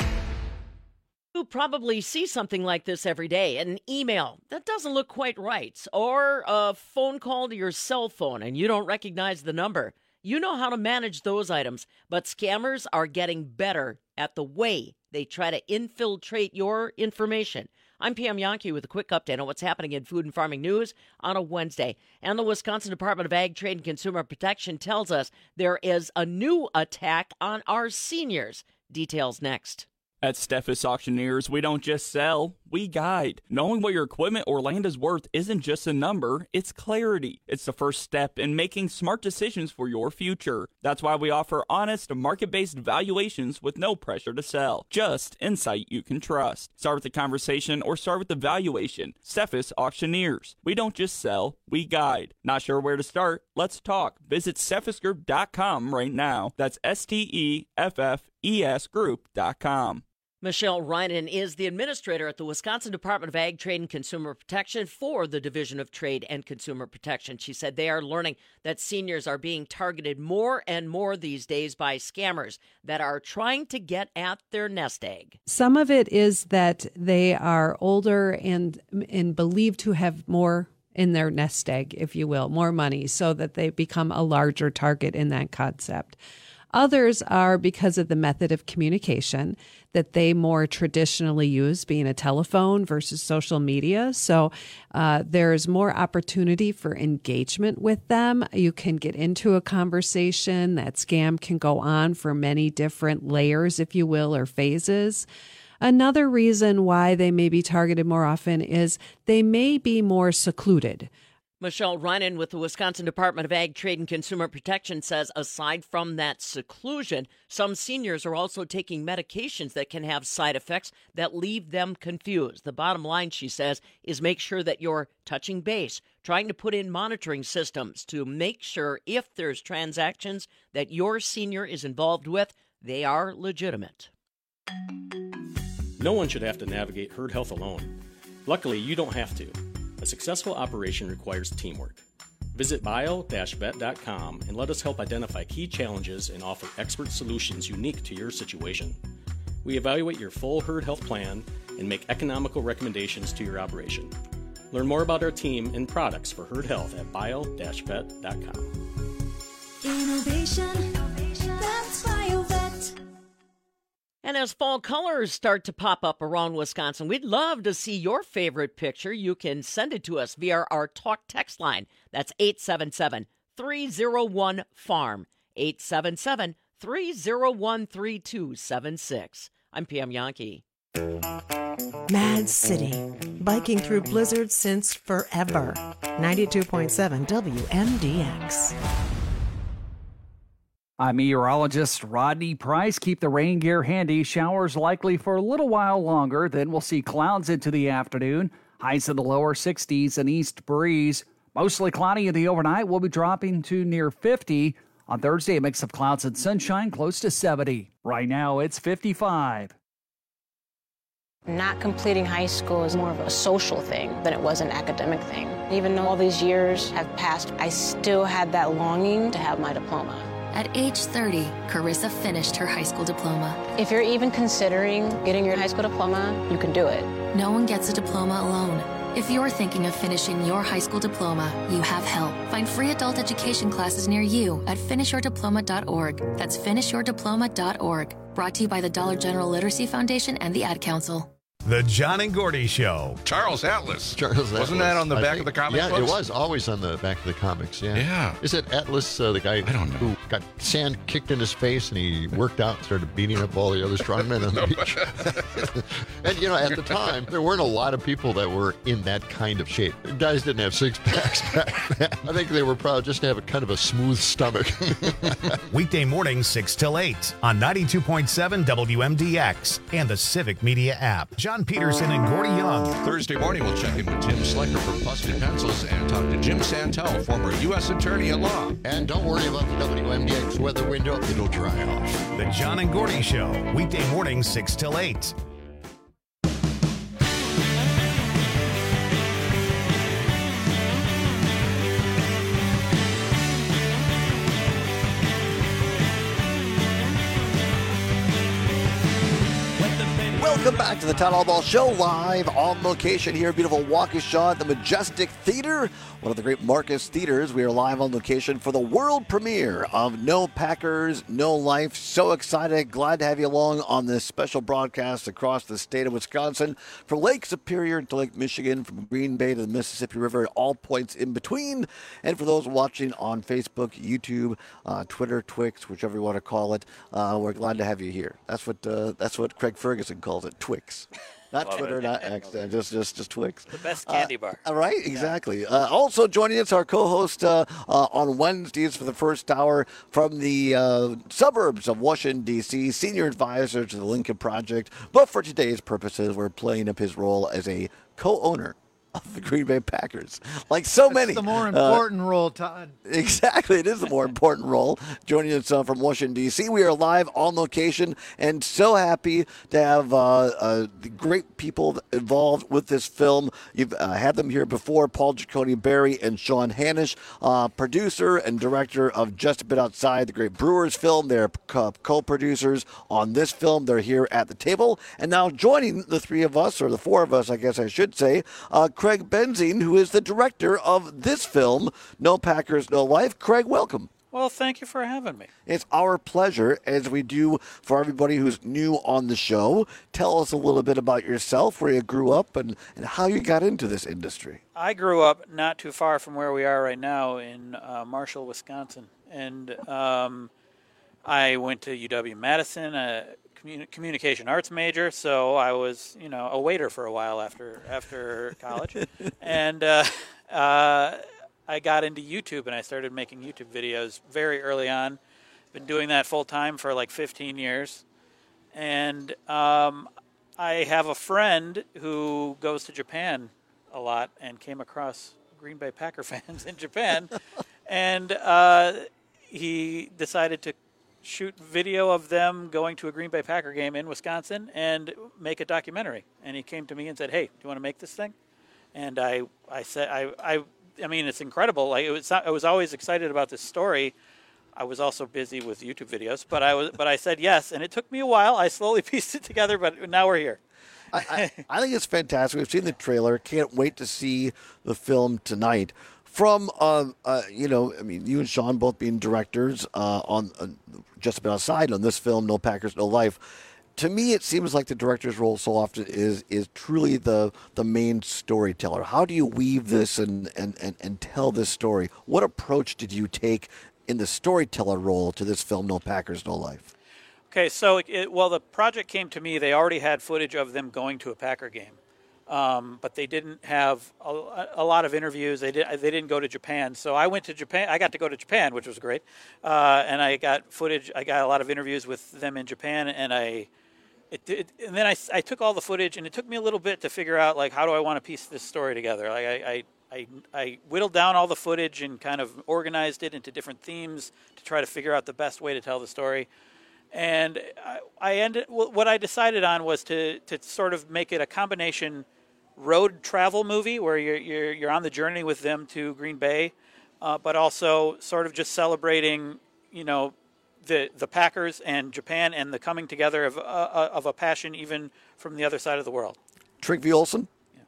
You probably see something like this every day, an email that doesn't look quite right, or a phone call to your cell phone and you don't recognize the number. You know how to manage those items, but scammers are getting better at the way they try to infiltrate your information. I'm Pam Yankee with a quick update on what's happening in food and farming news on a Wednesday. And the Wisconsin Department of Ag, Trade, and Consumer Protection tells us there is a new attack on our seniors. Details next. At Steffes Auctioneers, we don't just sell, we guide. Knowing what your equipment or land is worth isn't just a number, it's clarity. It's the first step in making smart decisions for your future. That's why we offer honest, market-based valuations with no pressure to sell. Just insight you can trust. Start with the conversation or start with the valuation. Steffes Auctioneers. We don't just sell, we guide. Not sure where to start? Let's talk. Visit steffes group dot com right now. That's S T E F F E S group dot com. Michelle Reinen is the administrator at the Wisconsin Department of Ag, Trade, and Consumer Protection for the Division of Trade and Consumer Protection. She said they are learning that seniors are being targeted more and more these days by scammers that are trying to get at their nest egg. Some of it is that they are older and and believed to have more in their nest egg, if you will, more money, so that they become a larger target in that concept. Others are because of the method of communication that they more traditionally use, being a telephone versus social media. So uh, there's more opportunity for engagement with them. You can get into a conversation. That scam can go on for many different layers, if you will, or phases. Another reason why they may be targeted more often is they may be more secluded. Michelle Reinen with the Wisconsin Department of Ag, Trade, and Consumer Protection says aside from that seclusion, some seniors are also taking medications that can have side effects that leave them confused. The bottom line, she says, is make sure that you're touching base, trying to put in monitoring systems to make sure if there's transactions that your senior is involved with, they are legitimate. No one should have to navigate herd health alone. Luckily, you don't have to. A successful operation requires teamwork. Visit bio dash vet dot com and let us help identify key challenges and offer expert solutions unique to your situation. We evaluate your full herd health plan and make economical recommendations to your operation. Learn more about our team and products for herd health at bio dash vet dot com. Innovation, that's BioVet. And as fall colors start to pop up around Wisconsin, we'd love to see your favorite picture. You can send it to us via our talk text line. That's eight seven seven, three oh one, farm, eight seven seven, three oh one, three two seven six. I'm Pam Yankee. Mad City, biking through blizzards since forever. ninety-two point seven W M D X. I'm meteorologist Rodney Price. Keep the rain gear handy. Showers likely for a little while longer. Then we'll see clouds into the afternoon. Highs in the lower sixties and east breeze. Mostly cloudy in the overnight. We'll be dropping to near fifty. On Thursday, a mix of clouds and sunshine close to seventy. Right now, it's fifty-five. Not completing high school is more of a social thing than it was an academic thing. Even though all these years have passed, I still had that longing to have my diploma. At age thirty, Carissa finished her high school diploma. If you're even considering getting your high school diploma, you can do it. No one gets a diploma alone. If you're thinking of finishing your high school diploma, you have help. Find free adult education classes near you at finish your diploma dot org. That's finish your diploma dot org. Brought to you by the Dollar General Literacy Foundation and the Ad Council. The John and Gordy Show. Charles Atlas. Charles Wasn't Atlas. that on the I back think- of the comic Yeah, books? it was always on the back of the comics. Yeah. Yeah. Is it Atlas, uh, the guy I don't know. who got sand kicked in his face and he worked out and started beating up all the other strongmen on the beach? And, you know, at the time, there weren't a lot of people that were in that kind of shape. Guys didn't have six packs back then. I think they were proud just to have a kind of a smooth stomach. Weekday mornings, six till eight on ninety-two point seven W M D X and the Civic Media app. John Peterson and Gordy Young. Thursday morning, we'll check in with Tim Slecker from Busted Pencils and talk to Jim Santel, former U S Attorney at law. And don't worry about the W M D X weather window. It'll dry off. The John and Gordy Show. Weekday mornings, six till eight. Welcome back to the Town Hall Ball Show, live on location here in beautiful Waukesha at the Majestic Theater, one of the great Marcus theaters. We are live on location for the world premiere of No Packers, No Life. So excited, glad to have you along on this special broadcast across the state of Wisconsin, from Lake Superior to Lake Michigan, from Green Bay to the Mississippi River, at all points in between. And for those watching on Facebook, YouTube, uh, Twitter, Twix, whichever you want to call it, uh, we're glad to have you here. That's what uh, that's what Craig Ferguson calls it, Twix. Not Love Twitter, it. not X, uh, just just just Twix. The best candy bar. Uh, right, exactly. Uh, also joining us, our co-host uh, uh, on Wednesdays for the first hour from the uh, suburbs of Washington, D C, senior advisor to the Lincoln Project. But for today's purposes, we're playing up his role as a co-owner of the Green Bay Packers. Like so That's many. the more Uh, important role, Todd. Exactly. It is the more important role. Joining us uh, from Washington, D C, we are live on location and so happy to have uh, uh, the great people involved with this film. You've uh, had them here before, Paul Giacone Barry and Sean Hanish, uh, producer and director of Just a Bit Outside, the great Brewers film. They're co- co-producers on this film. They're here at the table. And now joining the three of us, or the four of us, I guess I should say, uh, Craig Benzine, who is the director of this film, No Packers, No Life. Craig, welcome. Well, thank you for having me. It's our pleasure, as we do for everybody who's new on the show. Tell us a little bit about yourself, where you grew up, and, and how you got into this industry. I grew up not too far from where we are right now in uh, Marshall, Wisconsin. And um, I went to U W-Madison, a communi- communication arts major, so I was, you know, a waiter for a while after after college. and uh, uh, I got into YouTube, and I started making YouTube videos very early on. Been doing that full time for like fifteen years. And um, I have a friend who goes to Japan a lot and came across Green Bay Packer fans in Japan. and uh, he decided to shoot video of them going to a Green Bay Packer game in Wisconsin and make a documentary. And he came to me and said, "Hey, do you want to make this thing?" And I, I said, I, I, I mean, it's incredible. Like it was, I was always excited about this story. I was also busy with YouTube videos, but I was, but I said yes, and it took me a while. I slowly pieced it together, but now we're here. I, I, I think it's fantastic. We've seen the trailer. Can't wait to see the film tonight. From, uh, uh, you know, I mean, you and Sean both being directors uh, on uh, Just About Outside on this film, No Packers, No Life. To me, it seems like the director's role so often is is truly the the main storyteller. How do you weave this and, and, and, and tell this story? What approach did you take in the storyteller role to this film, No Packers, No Life? Okay, so it, well, the project came to me. They already had footage of them going to a Packer game, um, but they didn't have a, a lot of interviews. They did. They didn't go to Japan, so I went to Japan. I got to go to Japan, which was great, uh, and I got footage. I got a lot of interviews with them in Japan, and I. It, it, and then I, I took all the footage, and it took me a little bit to figure out, like, how do I want to piece this story together? Like, I, I, I, I whittled down all the footage and kind of organized it into different themes to try to figure out the best way to tell the story. And I, I ended. What I decided on was to to sort of make it a combination road travel movie where you're you're, you're on the journey with them to Green Bay, uh, but also sort of just celebrating, you know, the the Packers and Japan and the coming together of uh, of a passion even from the other side of the world. Trygve Olsen? Yeah.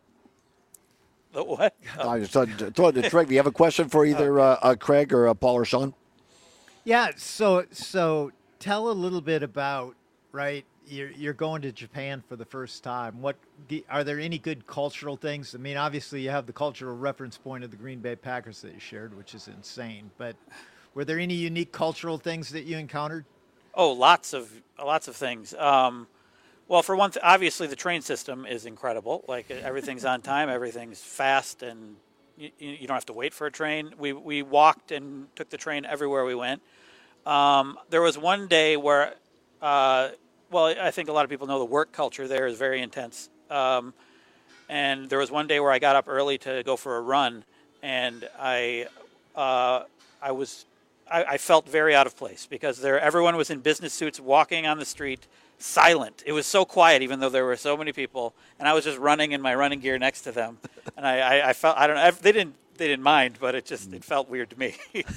The what? Oh. I just thought to Trygve. You have a question for either uh, uh, Craig or uh, Paul or Sean? Yeah, so so tell a little bit about, right, you're, you're going to Japan for the first time. What do, are there any good cultural things? I mean, obviously you have the cultural reference point of the Green Bay Packers that you shared, which is insane. But were there any unique cultural things that you encountered? Oh, lots of lots of things. Um, well, for one, th- obviously the train system is incredible. Like everything's on time, everything's fast, and you, you don't have to wait for a train. We we walked and took the train everywhere we went. Um, there was one day where, uh, well, I think a lot of people know the work culture there is very intense. Um, and there was one day where I got up early to go for a run, and I, uh, I was, I, I felt very out of place because there everyone was in business suits walking on the street, silent. It was so quiet, even though there were so many people, and I was just running in my running gear next to them, and I, I, I felt I don't know they didn't. They didn't mind, but it just it felt weird to me.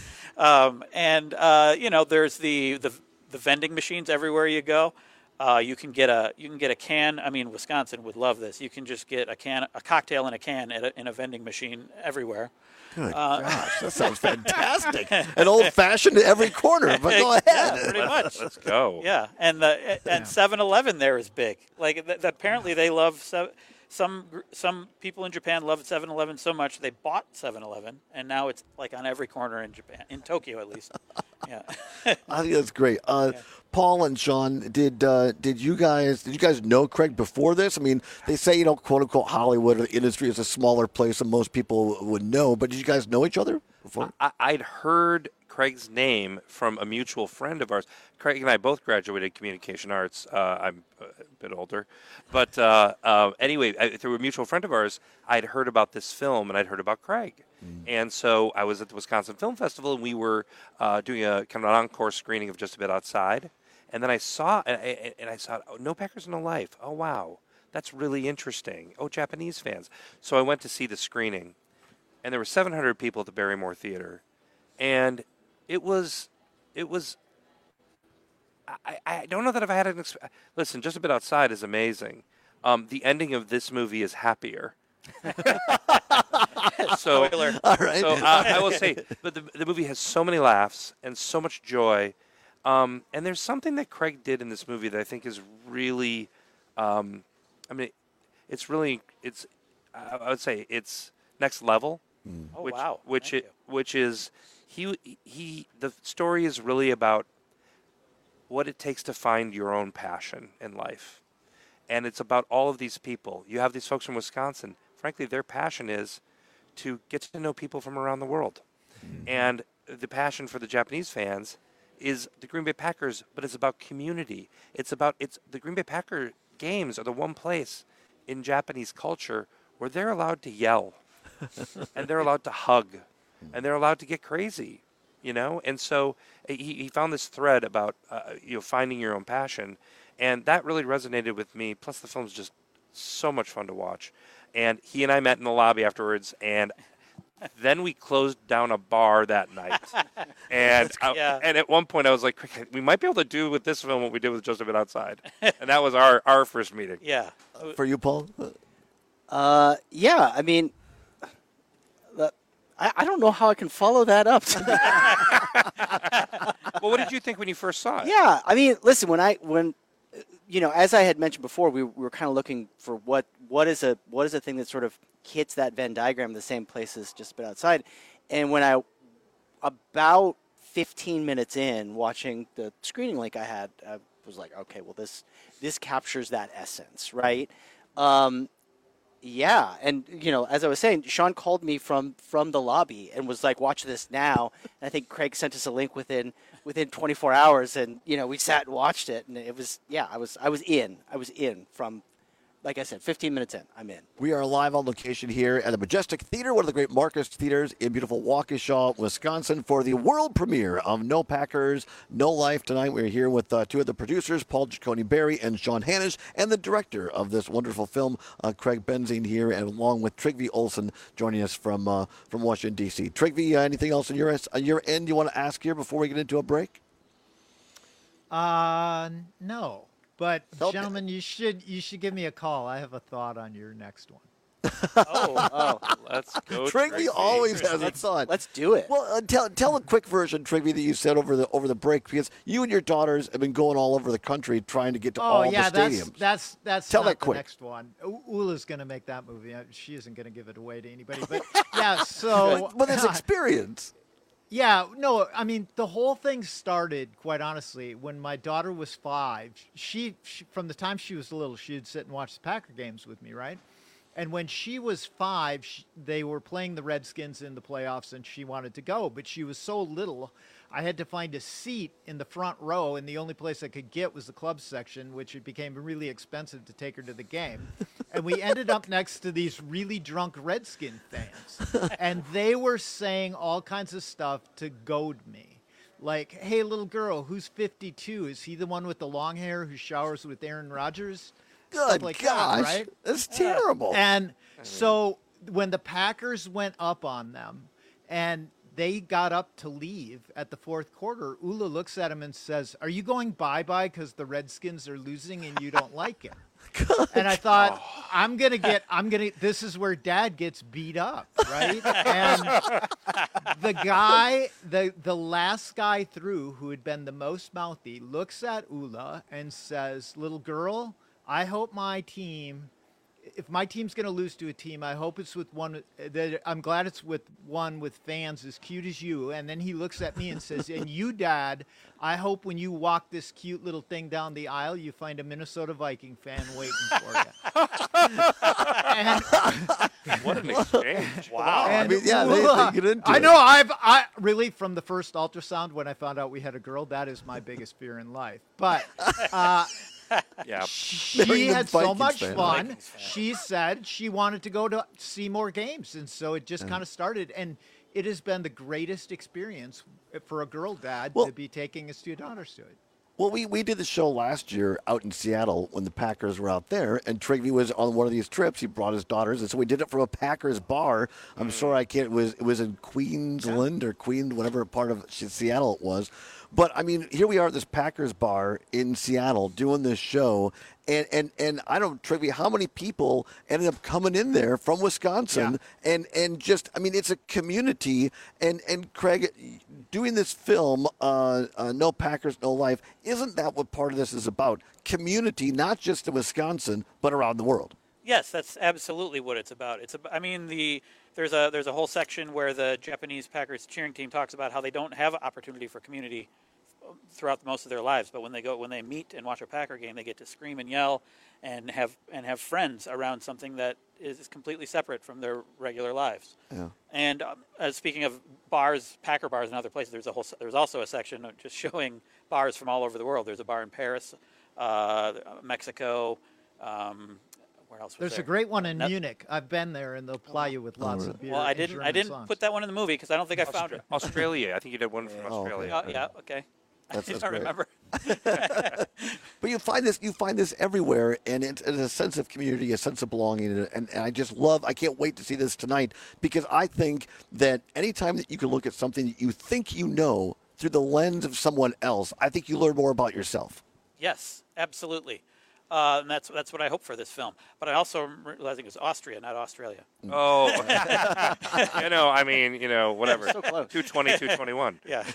um, and uh, you know, there's the, the the vending machines everywhere you go. Uh, you can get a you can get a can. I mean, Wisconsin would love this. You can just get a can, a cocktail in a can at a, in a vending machine everywhere. Good Uh, gosh, that sounds fantastic. An old-fashioned every corner, but go ahead. Yeah, pretty much. Let's go. Yeah, and the and seven eleven there is big. Like th- apparently they love se- some gr- some people in Japan love seven eleven so much they bought seven eleven, and now it's like on every corner in Japan, in Tokyo at least. Yeah. I think that's great. Uh, Paul and Sean, did uh, did you guys did you guys know Craig before this? I mean, they say, you know, quote unquote Hollywood or the industry is a smaller place than most people would know, but did you guys know each other before? I, I'd heard Craig's name from a mutual friend of ours. Craig and I both graduated communication arts. Uh, I'm a bit older. But uh, uh, anyway, I, through a mutual friend of ours, I'd heard about this film, and I'd heard about Craig. Mm. And so I was at the Wisconsin Film Festival, and we were uh, doing a kind of an encore screening of Just a Bit Outside. And then I saw, and I, and I saw, oh, No Packers, No Life. Oh, wow. That's really interesting. Oh, Japanese fans. So I went to see the screening, and there were seven hundred people at the Barrymore Theater. And it was, it was, I, I don't know that I've had an, exp- listen, Just a Bit Outside is amazing. Um, the ending of this movie is happier. so, Spoiler. All right. so uh, I will say, but the, the movie has so many laughs and so much joy. Um, and there's something that Craig did in this movie that I think is really, um, I mean, it's really, it's, I, I would say it's next level. Mm. Oh, which, wow. Which Thank it, which is he he the story is really about what it takes to find your own passion in life, and it's about all of these people. You have these folks from Wisconsin. Frankly, their passion is to get to know people from around the world, mm-hmm. and the passion for the Japanese fans is the Green Bay Packers, but it's about community. It's about it's the Green Bay Packer games are the one place in Japanese culture where they're allowed to yell. And they're allowed to hug, and they're allowed to get crazy, you know. And so he, he found this thread about uh, you know finding your own passion, and that really resonated with me. Plus, the film's just so much fun to watch. And he and I met in the lobby afterwards, and then we closed down a bar that night. And I, Yeah. and at one point, I was like, we might be able to do with this film what we did with Just a Bit Outside, and that was our our first meeting. Yeah. For you, Paul? Uh, yeah, I mean, uh, I, I don't know how I can follow that up. Well, what did you think when you first saw it? Yeah, I mean, listen, when I when uh, you know, as I had mentioned before, we, we were kind of looking for what what is a what is a thing that sort of hits that Venn diagram in the same place as Just a Bit Outside, and when I about fifteen minutes in watching the screening link I had, I was like, okay, well this this captures that essence, right? Um, Yeah, and you know, as I was saying, Sean called me from from the lobby and was like, "Watch this now." And I think Craig sent us a link within within twenty-four hours, and you know, we sat and watched it, and it was yeah, I was I was in, I was in from, like I said, fifteen minutes in, I'm in. We are live on location here at the Majestic Theater, one of the great Marcus theaters in beautiful Waukesha, Wisconsin, for the world premiere of No Packers, No Life. Tonight we're here with uh, two of the producers, Paul Giacone Berry and Sean Hannish, and the director of this wonderful film, uh, Craig Benzine here, and along with Trygve Olsen joining us from uh, from Washington, D C Trygve, uh, anything else on your, on your end you want to ask here before we get into a break? Uh, no. But Help. gentlemen, you should you should give me a call. I have a thought on your next one. Oh, oh. Let's go. Trigby always has a thought. Let's do it. Well, uh, tell tell a quick version, Trigby, that you said over the over the break, because you and your daughters have been going all over the country trying to get to Oh all yeah, the that's stadiums. that's that's Tell not that the quick. next one. U- Ula's going to make that movie. Uh, She isn't going to give it away to anybody. But yeah, so but there's experience. Yeah, no, I mean the whole thing started, quite honestly, when my daughter was five. She, she from the time she was little, she'd sit and watch the Packer games with me, right? And when she was five, she, they were playing the Redskins in the playoffs, and she wanted to go, but she was so little, I had to find a seat in the front row, and the only place I could get was the club section, which it became really expensive to take her to the game. And we ended up next to these really drunk Redskin fans, and they were saying all kinds of stuff to goad me. Like, hey, little girl, who's fifty-two? Is he the one with the long hair who showers with Aaron Rodgers? Good Stuff like gosh, that, right? that's terrible. And so when the Packers went up on them and they got up to leave at the fourth quarter, Ula looks at him and says, "Are you going bye-bye because the Redskins are losing and you don't like it?" And I thought, I'm going to get, I'm going to, this is where Dad gets beat up, right? And the guy, the, the last guy through who had been the most mouthy looks at Ula and says, "Little girl, I hope my team, if my team's going to lose to a team, I hope it's with one that I'm glad it's with one with fans as cute as you." And then he looks at me and says, "And you, Dad, I hope when you walk this cute little thing down the aisle, you find a Minnesota Viking fan waiting for you." and, What an exchange! Wow. and I mean, yeah, they, Ula- they get into I it. know. I've I really from the first ultrasound when I found out we had a girl, that is my biggest fear in life. But. Uh, Yeah. She Marrying a had so Vikings much fan. fun. Vikings fan. She said she wanted to go to see more games, and so it just Yeah. kind of started. And it has been the greatest experience for a girl dad Well- to be taking his two daughters to it. Well, we, we did the show last year out in Seattle when the Packers were out there, and Trigby was on one of these trips. He brought his daughters, and so we did it from a Packers bar. I'm sorry I can't. It was it was in Queensland or Queen, whatever part of Seattle it was. But I mean, here we are at this Packers bar in Seattle doing this show, and and, and I don't Trigby, how many people ended up coming in there from Wisconsin, and and just I mean, it's a community, and and Craig, doing this film, uh, uh, No Packers, No Life, isn't that what part of this is about? Community, not just in Wisconsin, but around the world. Yes, that's absolutely what it's about. It's about, I mean, the there's a there's a whole section where the Japanese Packers cheering team talks about how they don't have opportunity for community throughout most of their lives, but when they go when they meet and watch a Packer game, they get to scream and yell and have and have friends around something that is completely separate from their regular lives. Yeah. And um, uh, speaking of bars, Packer bars and other places, there's a whole there's also a section of just showing bars from all over the world. There's a bar in Paris, uh, Mexico. Um, where else was There's there? a great one in That- Munich. I've been there, and they'll ply you with lots of beer. Well, I and didn't. I German didn't songs. put that one in the movie because I don't think I found it. Australia. I think you did one from Oh, okay. Australia. Oh, yeah. Okay. That's- I that's don't great. remember. But you find this, you find this everywhere, and it's, it's a sense of community, a sense of belonging, and, and, and I just love. I can't wait to see this tonight because I think that anytime that you can look at something that you think you know through the lens of someone else, I think you learn more about yourself. Yes, absolutely. Uh, and that's that's what I hope for this film. But I also am realizing it's Austria, not Australia. Oh, you know, I mean, you know, whatever. So close. two twenty, two twenty-one. Yeah.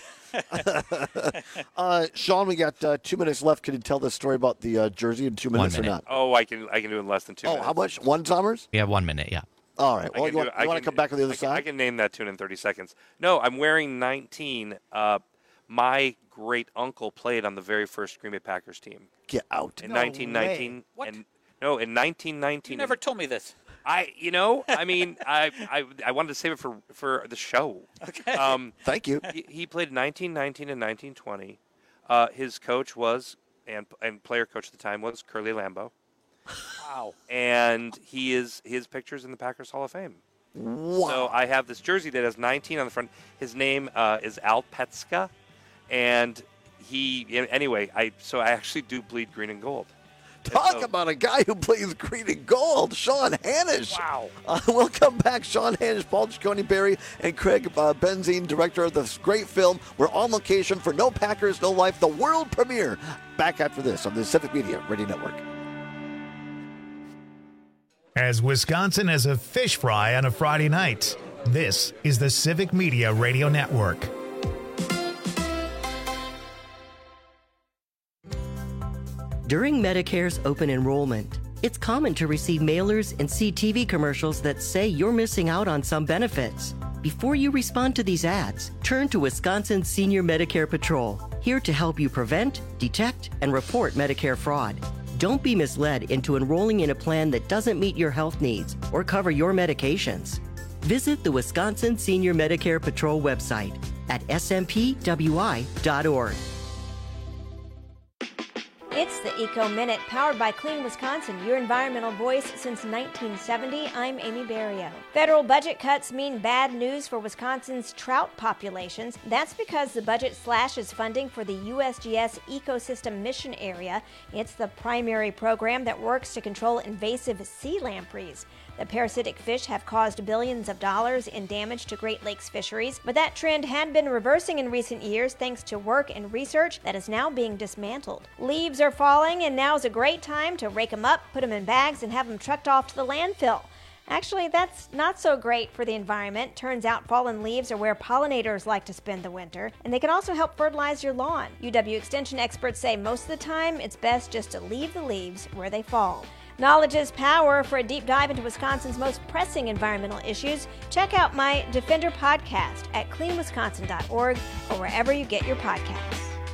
uh, Sean, we got uh, two minutes left. Can you tell the story about the uh, jersey in two minutes or minute. not? Oh, I can I can do it in less than two oh, minutes. how much? One Zommers? Yeah, one minute, yeah. All right. I Well, can you do want, it. I you want can- to come back on the other I can, side? I can name that tune in thirty seconds. No, I'm wearing nineteen. Uh, my great uncle played on the very first Green Bay Packers team. Get out. In No nineteen nineteen. way. What? And, no, in nineteen nineteen. You never told me this. I, you know, I mean, I, I, I wanted to save it for, for the show. Okay. Um, Thank you. He, he played in nineteen nineteen and nineteen twenty. Uh, his coach was, and and player coach at the time was Curly Lambeau. Wow. And he is his picture's in the Packers Hall of Fame. Wow. So I have this jersey that has nineteen on the front. His name uh, is Al Petska, and he anyway. I so I actually do bleed green and gold. Talk so- about a guy who plays green and gold, Sean Hanish. Wow. Uh, we'll come back. Sean Hanish, Paul Ciccone Berry, and Craig uh, Benzine, director of this great film. We're on location for No Packers, No Life, the world premiere. Back after this on the Civic Media Radio Network. As Wisconsin as a fish fry on a Friday night. This is the Civic Media Radio Network. During Medicare's open enrollment, it's common to receive mailers and see T V commercials that say you're missing out on some benefits. Before you respond to these ads, turn to Wisconsin Senior Medicare Patrol, here to help you prevent, detect, and report Medicare fraud. Don't be misled into enrolling in a plan that doesn't meet your health needs or cover your medications. Visit the Wisconsin Senior Medicare Patrol website at s m p w i dot org. It's the Eco Minute, powered by Clean Wisconsin, your environmental voice since nineteen seventy. I'm Amy Barrio. Federal budget cuts mean bad news for Wisconsin's trout populations. That's because the budget slashes funding for the U S G S Ecosystem Mission Area. It's the primary program that works to control invasive sea lampreys. The parasitic fish have caused billions of dollars in damage to Great Lakes fisheries, but that trend had been reversing in recent years thanks to work and research that is now being dismantled. Leaves are falling, and now is a great time to rake them up, put them in bags, and have them trucked off to the landfill. Actually, that's not so great for the environment. Turns out fallen leaves are where pollinators like to spend the winter, and they can also help fertilize your lawn. U W Extension experts say most of the time it's best just to leave the leaves where they fall. Knowledge is power. For a deep dive into Wisconsin's most pressing environmental issues, check out my Defender podcast at clean wisconsin dot org or wherever you get your podcasts.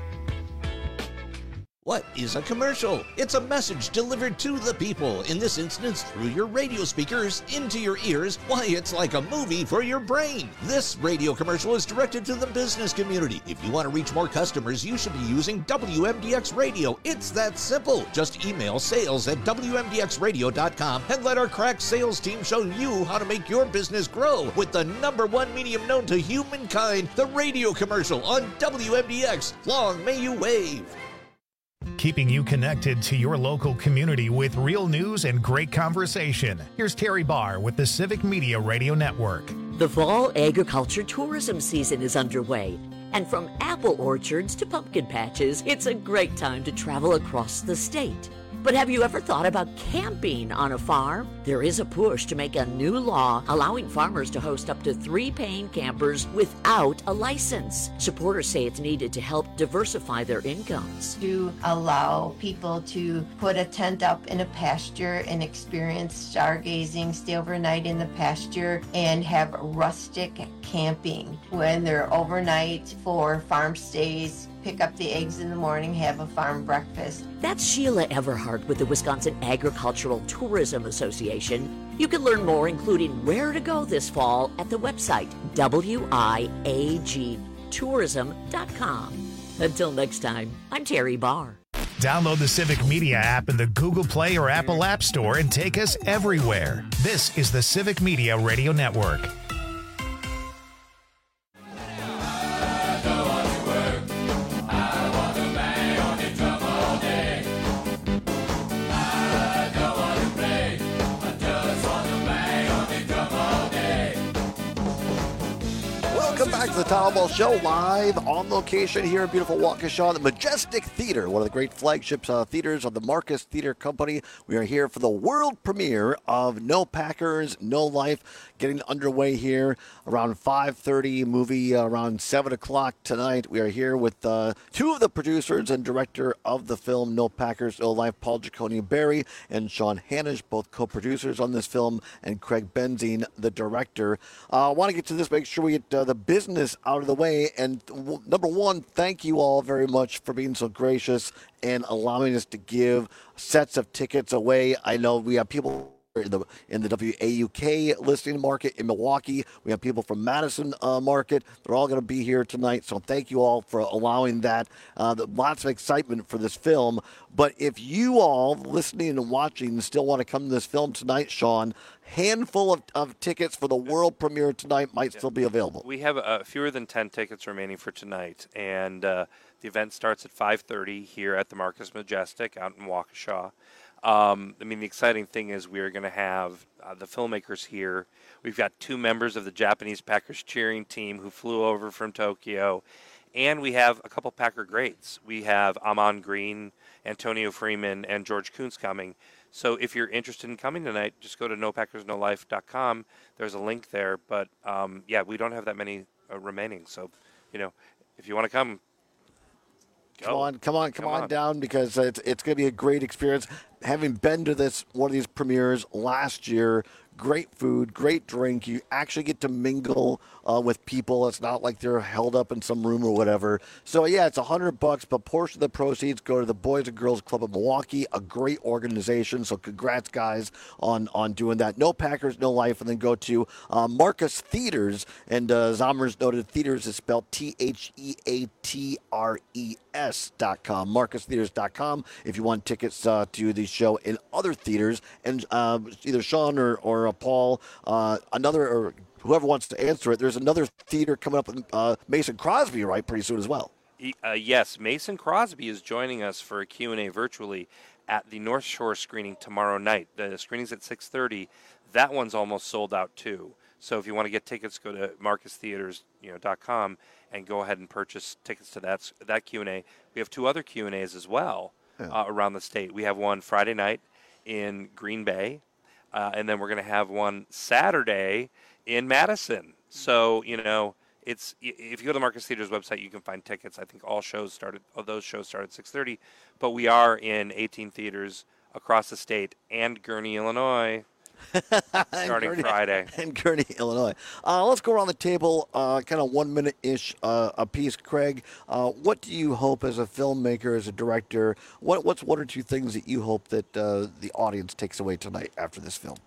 What is a commercial? It's a message delivered to the people, in this instance through your radio speakers, into your ears. Why, it's like a movie for your brain. This radio commercial is directed to the business community. If you want to reach more customers, you should be using W M D X Radio. It's that simple. Just email sales at w m d x radio dot com and let our crack sales team show you how to make your business grow with the number one medium known to humankind, the radio commercial on W M D X. Long may you wave. Keeping you connected to your local community with real news and great conversation. Here's Terry Barr with the Civic Media Radio Network. The fall agriculture tourism season is underway, and from apple orchards to pumpkin patches, it's a great time to travel across the state. But have you ever thought about camping on a farm? There is a push to make a new law allowing farmers to host up to three paying campers without a license. Supporters say it's needed to help diversify their incomes. To allow people to put a tent up in a pasture and experience stargazing, stay overnight in the pasture, and have rustic camping when they're overnight for farm stays. Pick up the eggs in the morning, have a farm breakfast. That's Sheila Everhart with the Wisconsin Agricultural Tourism Association. You can learn more, including where to go this fall, at the website w i a g tourism dot com. Until next time, I'm Terry Barr. Download the Civic Media app in the Google Play or Apple App Store and take us everywhere. This is the Civic Media Radio Network. Back to the Tom Ball Show, live on location here in beautiful Waukesha, the Majestic Theater, one of the great flagship uh, theaters of the Marcus Theater Company. We are here for the world premiere of No Packers, No Life, getting underway here around five thirty, movie uh, around seven o'clock tonight. We are here with uh, two of the producers and director of the film No Packers, No Life, Paul Giacone Barry and Sean Hanish, both co-producers on this film, and Craig Benzine, the director. I uh, want to get to this, make sure we get uh, the business out of the way. And w- number one, thank you all very much for being so gracious and allowing us to give sets of tickets away. I know we have people in the in the W A U K listening market in Milwaukee. We have people from Madison uh, market. They're all going to be here tonight. So thank you all for allowing that. Uh, the, lots of excitement for this film. But if you all listening and watching still want to come to this film tonight, Sean, handful of, of tickets for the world premiere tonight might yeah. still be available. We have uh, fewer than ten tickets remaining for tonight, and uh, the event starts at five thirty here at the Marcus Majestic out in Waukesha. Um, I mean, the exciting thing is we are going to have uh, the filmmakers here. We've got two members of the Japanese Packers cheering team who flew over from Tokyo, and we have a couple Packer greats. We have Amon Green, Antonio Freeman, and George Kuntz coming. So if you're interested in coming tonight, just go to no packers no life dot com. There's a link there. But, um, yeah, we don't have that many uh, remaining. So, you know, if you want to come, Come go. on, come on, come, Come on, on. down because it's it's going to be a great experience. Having been to this one of these premieres last year, great food, great drink. You actually get to mingle uh, with people. It's not like they're held up in some room or whatever. So yeah, it's a hundred bucks, but portion of the proceeds go to the Boys and Girls Club of Milwaukee, a great organization. So congrats, guys, on on doing that. No Packers, no life, and then go to uh, Marcus Theaters, and uh, Zommers noted Theaters is spelled T H E A T R E S dot com. Marcus Theaters dot com if you want tickets uh, to the show in other theaters, and uh, either Sean or or uh, Paul, uh, another or whoever wants to answer it. There's another theater coming up with uh, Mason Crosby, right, pretty soon as well. Uh, yes, Mason Crosby is joining us for a Q and A virtually at the North Shore screening tomorrow night. The screening's at six thirty. That one's almost sold out too. So if you want to get tickets, go to marcus theaters you know, dot com and go ahead and purchase tickets to that that Q and A. We have two other Q and A's as well yeah. uh, around the state. We have one Friday night in Green Bay, uh, and then we're going to have one Saturday in Madison. So, you know, it's if you go to the Marcus Theaters website, you can find tickets. I think all shows started, oh, those shows start at six thirty, but we are in eighteen theaters across the state and Gurnee, Illinois, starting Gurnee, Friday. In Gurnee, Illinois. Uh, let's go around the table, uh, kind of one minute-ish uh, a piece. Craig, uh, what do you hope as a filmmaker, as a director, what, what's one or two things that you hope that uh, the audience takes away tonight after this film?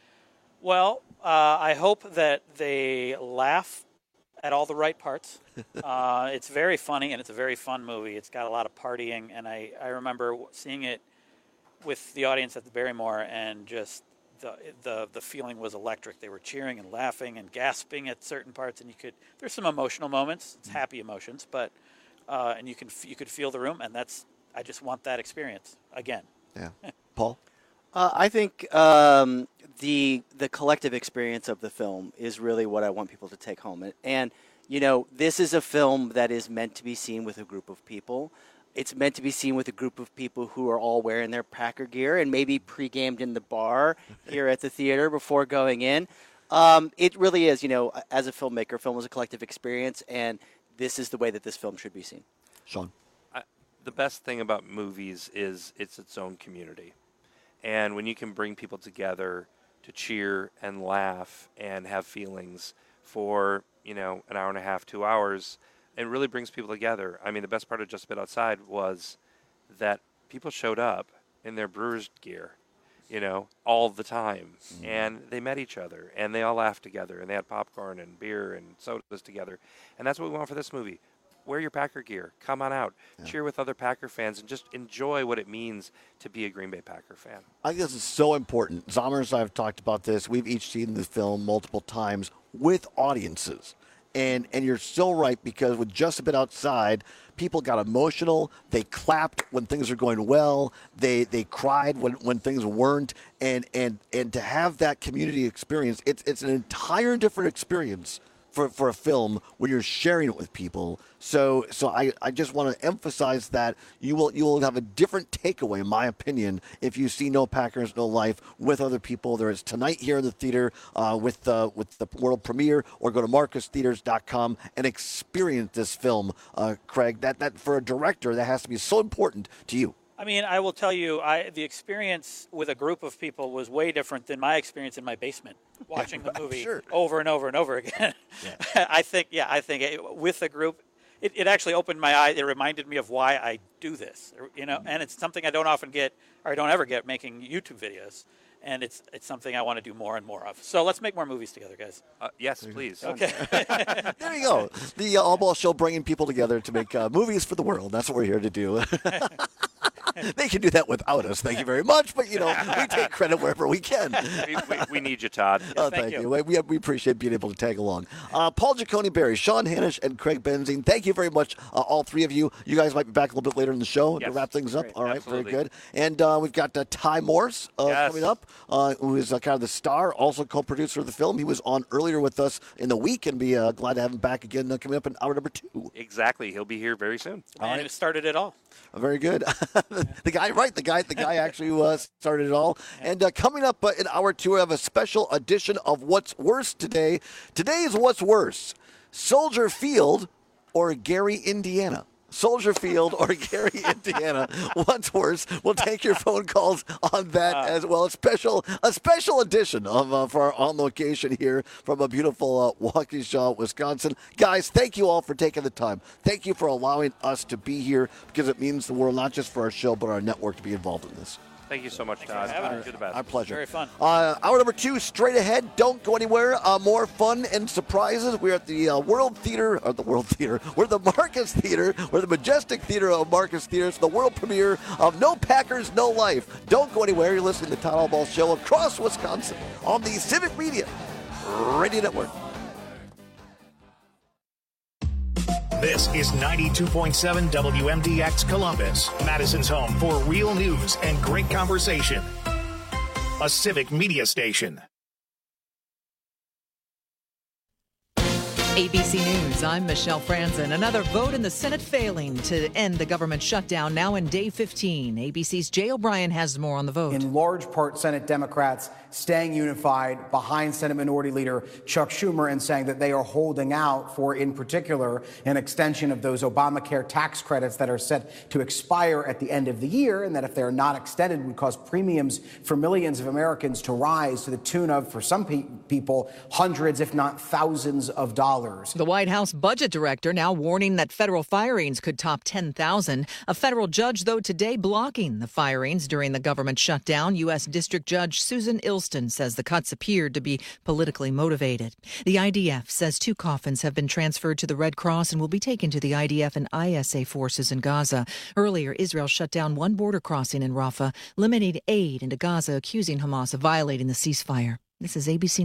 Well, uh, I hope that they laugh at all the right parts. uh, it's very funny, and it's a very fun movie. It's got a lot of partying, and I, I remember seeing it with the audience at the Barrymore, and just the the the feeling was electric. They were cheering and laughing and gasping at certain parts, and you could there's some emotional moments. It's happy emotions, but uh, and you can you could feel the room, and that's I just want that experience again. Yeah, Paul. Uh, I think um, the the collective experience of the film is really what I want people to take home. And, and, you know, this is a film that is meant to be seen with a group of people. It's meant to be seen with a group of people who are all wearing their Packer gear and maybe pre-gamed in the bar here at the theater before going in. Um, it really is, you know, as a filmmaker, film is a collective experience, and this is the way that this film should be seen. Sean? I, the best thing about movies is it's its own community. And when you can bring people together to cheer and laugh and have feelings for, you know, an hour and a half, two hours, it really brings people together. I mean, the best part of Just a Bit Outside was that people showed up in their Brewers gear, you know, all the time. Mm-hmm. And they met each other, and they all laughed together, and they had popcorn and beer and sodas together. And that's what we want for this movie. Wear your Packer gear. Come on out. Yeah. Cheer with other Packer fans and just enjoy what it means to be a Green Bay Packer fan. I think this is so important. Zommers and I have talked about this. We've each seen the film multiple times with audiences. And and you're so right, because with Just a Bit Outside, people got emotional. They clapped when things are going well. They they cried when, when things weren't. And, and and to have that community experience, it's it's an entire different experience for, for a film when you're sharing it with people. So so I, I just want to emphasize that you will you will have a different takeaway, in my opinion, if you see No Packers, No Life with other people. There is tonight here in the theater uh, with uh, with the world premiere, or go to marcus theaters dot com and experience this film. Uh, Craig, that, that for a director, that has to be so important to you. I mean, I will tell you, I, the experience with a group of people was way different than my experience in my basement watching the movie sure. over and over and over again. Yeah. I think, yeah, I think it, with a group, it, it actually opened my eyes. It reminded me of why I do this, you know, and it's something I don't often get, or I don't ever get, making YouTube videos. And it's it's something I want to do more and more of. So let's make more movies together, guys. Uh, yes, please. Okay. There you go. The uh, All Ball Show, bringing people together to make uh, movies for the world. That's what we're here to do. They can do that without us. Thank you very much. But, you know, we take credit wherever we can. we, we, we need you, Todd. Yes, oh, thank thank you. you. We, we appreciate being able to tag along. Uh, Paul Giacone Berry, Sean Hanish, and Craig Benzine, thank you very much, uh, all three of you. You guys might be back a little bit later in the show yes. to wrap things up. Great. All right, Absolutely. very good. And uh, we've got uh, Ty Morse uh, yes. coming up, uh, who is uh, kind of the star, also co-producer of the film. He was on earlier with us in the week, and be uh, glad to have him back again uh, coming up in hour number two. Exactly. He'll be here very soon. And it started it all. Very good. The guy, right? The guy, the guy actually uh, started it all. And uh, coming up uh, in hour two, we have a special edition of What's Worse today. Today's What's Worse: Soldier Field or Gary, Indiana. Soldier Field or Gary, Indiana. What's worse? We'll take your phone calls on that uh, as well. A special, a special edition of uh, for our on location here from a beautiful uh, Waukesha, Wisconsin. Guys, thank you all for taking the time. Thank you for allowing us to be here because it means the world, not just for our show, but our network to be involved in this. Thank you so much, Todd. Our, You're the best. Our pleasure. Very fun. Uh, hour number two, straight ahead. Don't go anywhere. Uh, more fun and surprises. We're at the uh, World Theater, or the World Theater. We're at the Marcus Theater. We're the Majestic Theater of Marcus Theater. It's the world premiere of No Packers, No Life. Don't go anywhere. You're listening to the Todd Albaugh Show across Wisconsin on the Civic Media Radio Network. This is ninety-two point seven W M D X Columbus, Madison's home for real news and great conversation. A Civic Media station. A B C News, I'm Michelle Franzen. Another vote in the Senate failing to end the government shutdown, now in day fifteen. A B C's Jay O'Brien has more on the vote. In large part, Senate Democrats staying unified behind Senate Minority Leader Chuck Schumer and saying that they are holding out for, in particular, an extension of those Obamacare tax credits that are set to expire at the end of the year, and that if they're not extended would cause premiums for millions of Americans to rise to the tune of, for some pe- people, hundreds, if not thousands of dollars. The White House budget director now warning that federal firings could top ten thousand. A federal judge, though, today blocking the firings during the government shutdown. U S District Judge Susan Ilston says the cuts appeared to be politically motivated. The I D F says two coffins have been transferred to the Red Cross and will be taken to the I D F and I S A forces in Gaza. Earlier, Israel shut down one border crossing in Rafah, limiting aid into Gaza, accusing Hamas of violating the ceasefire. This is A B C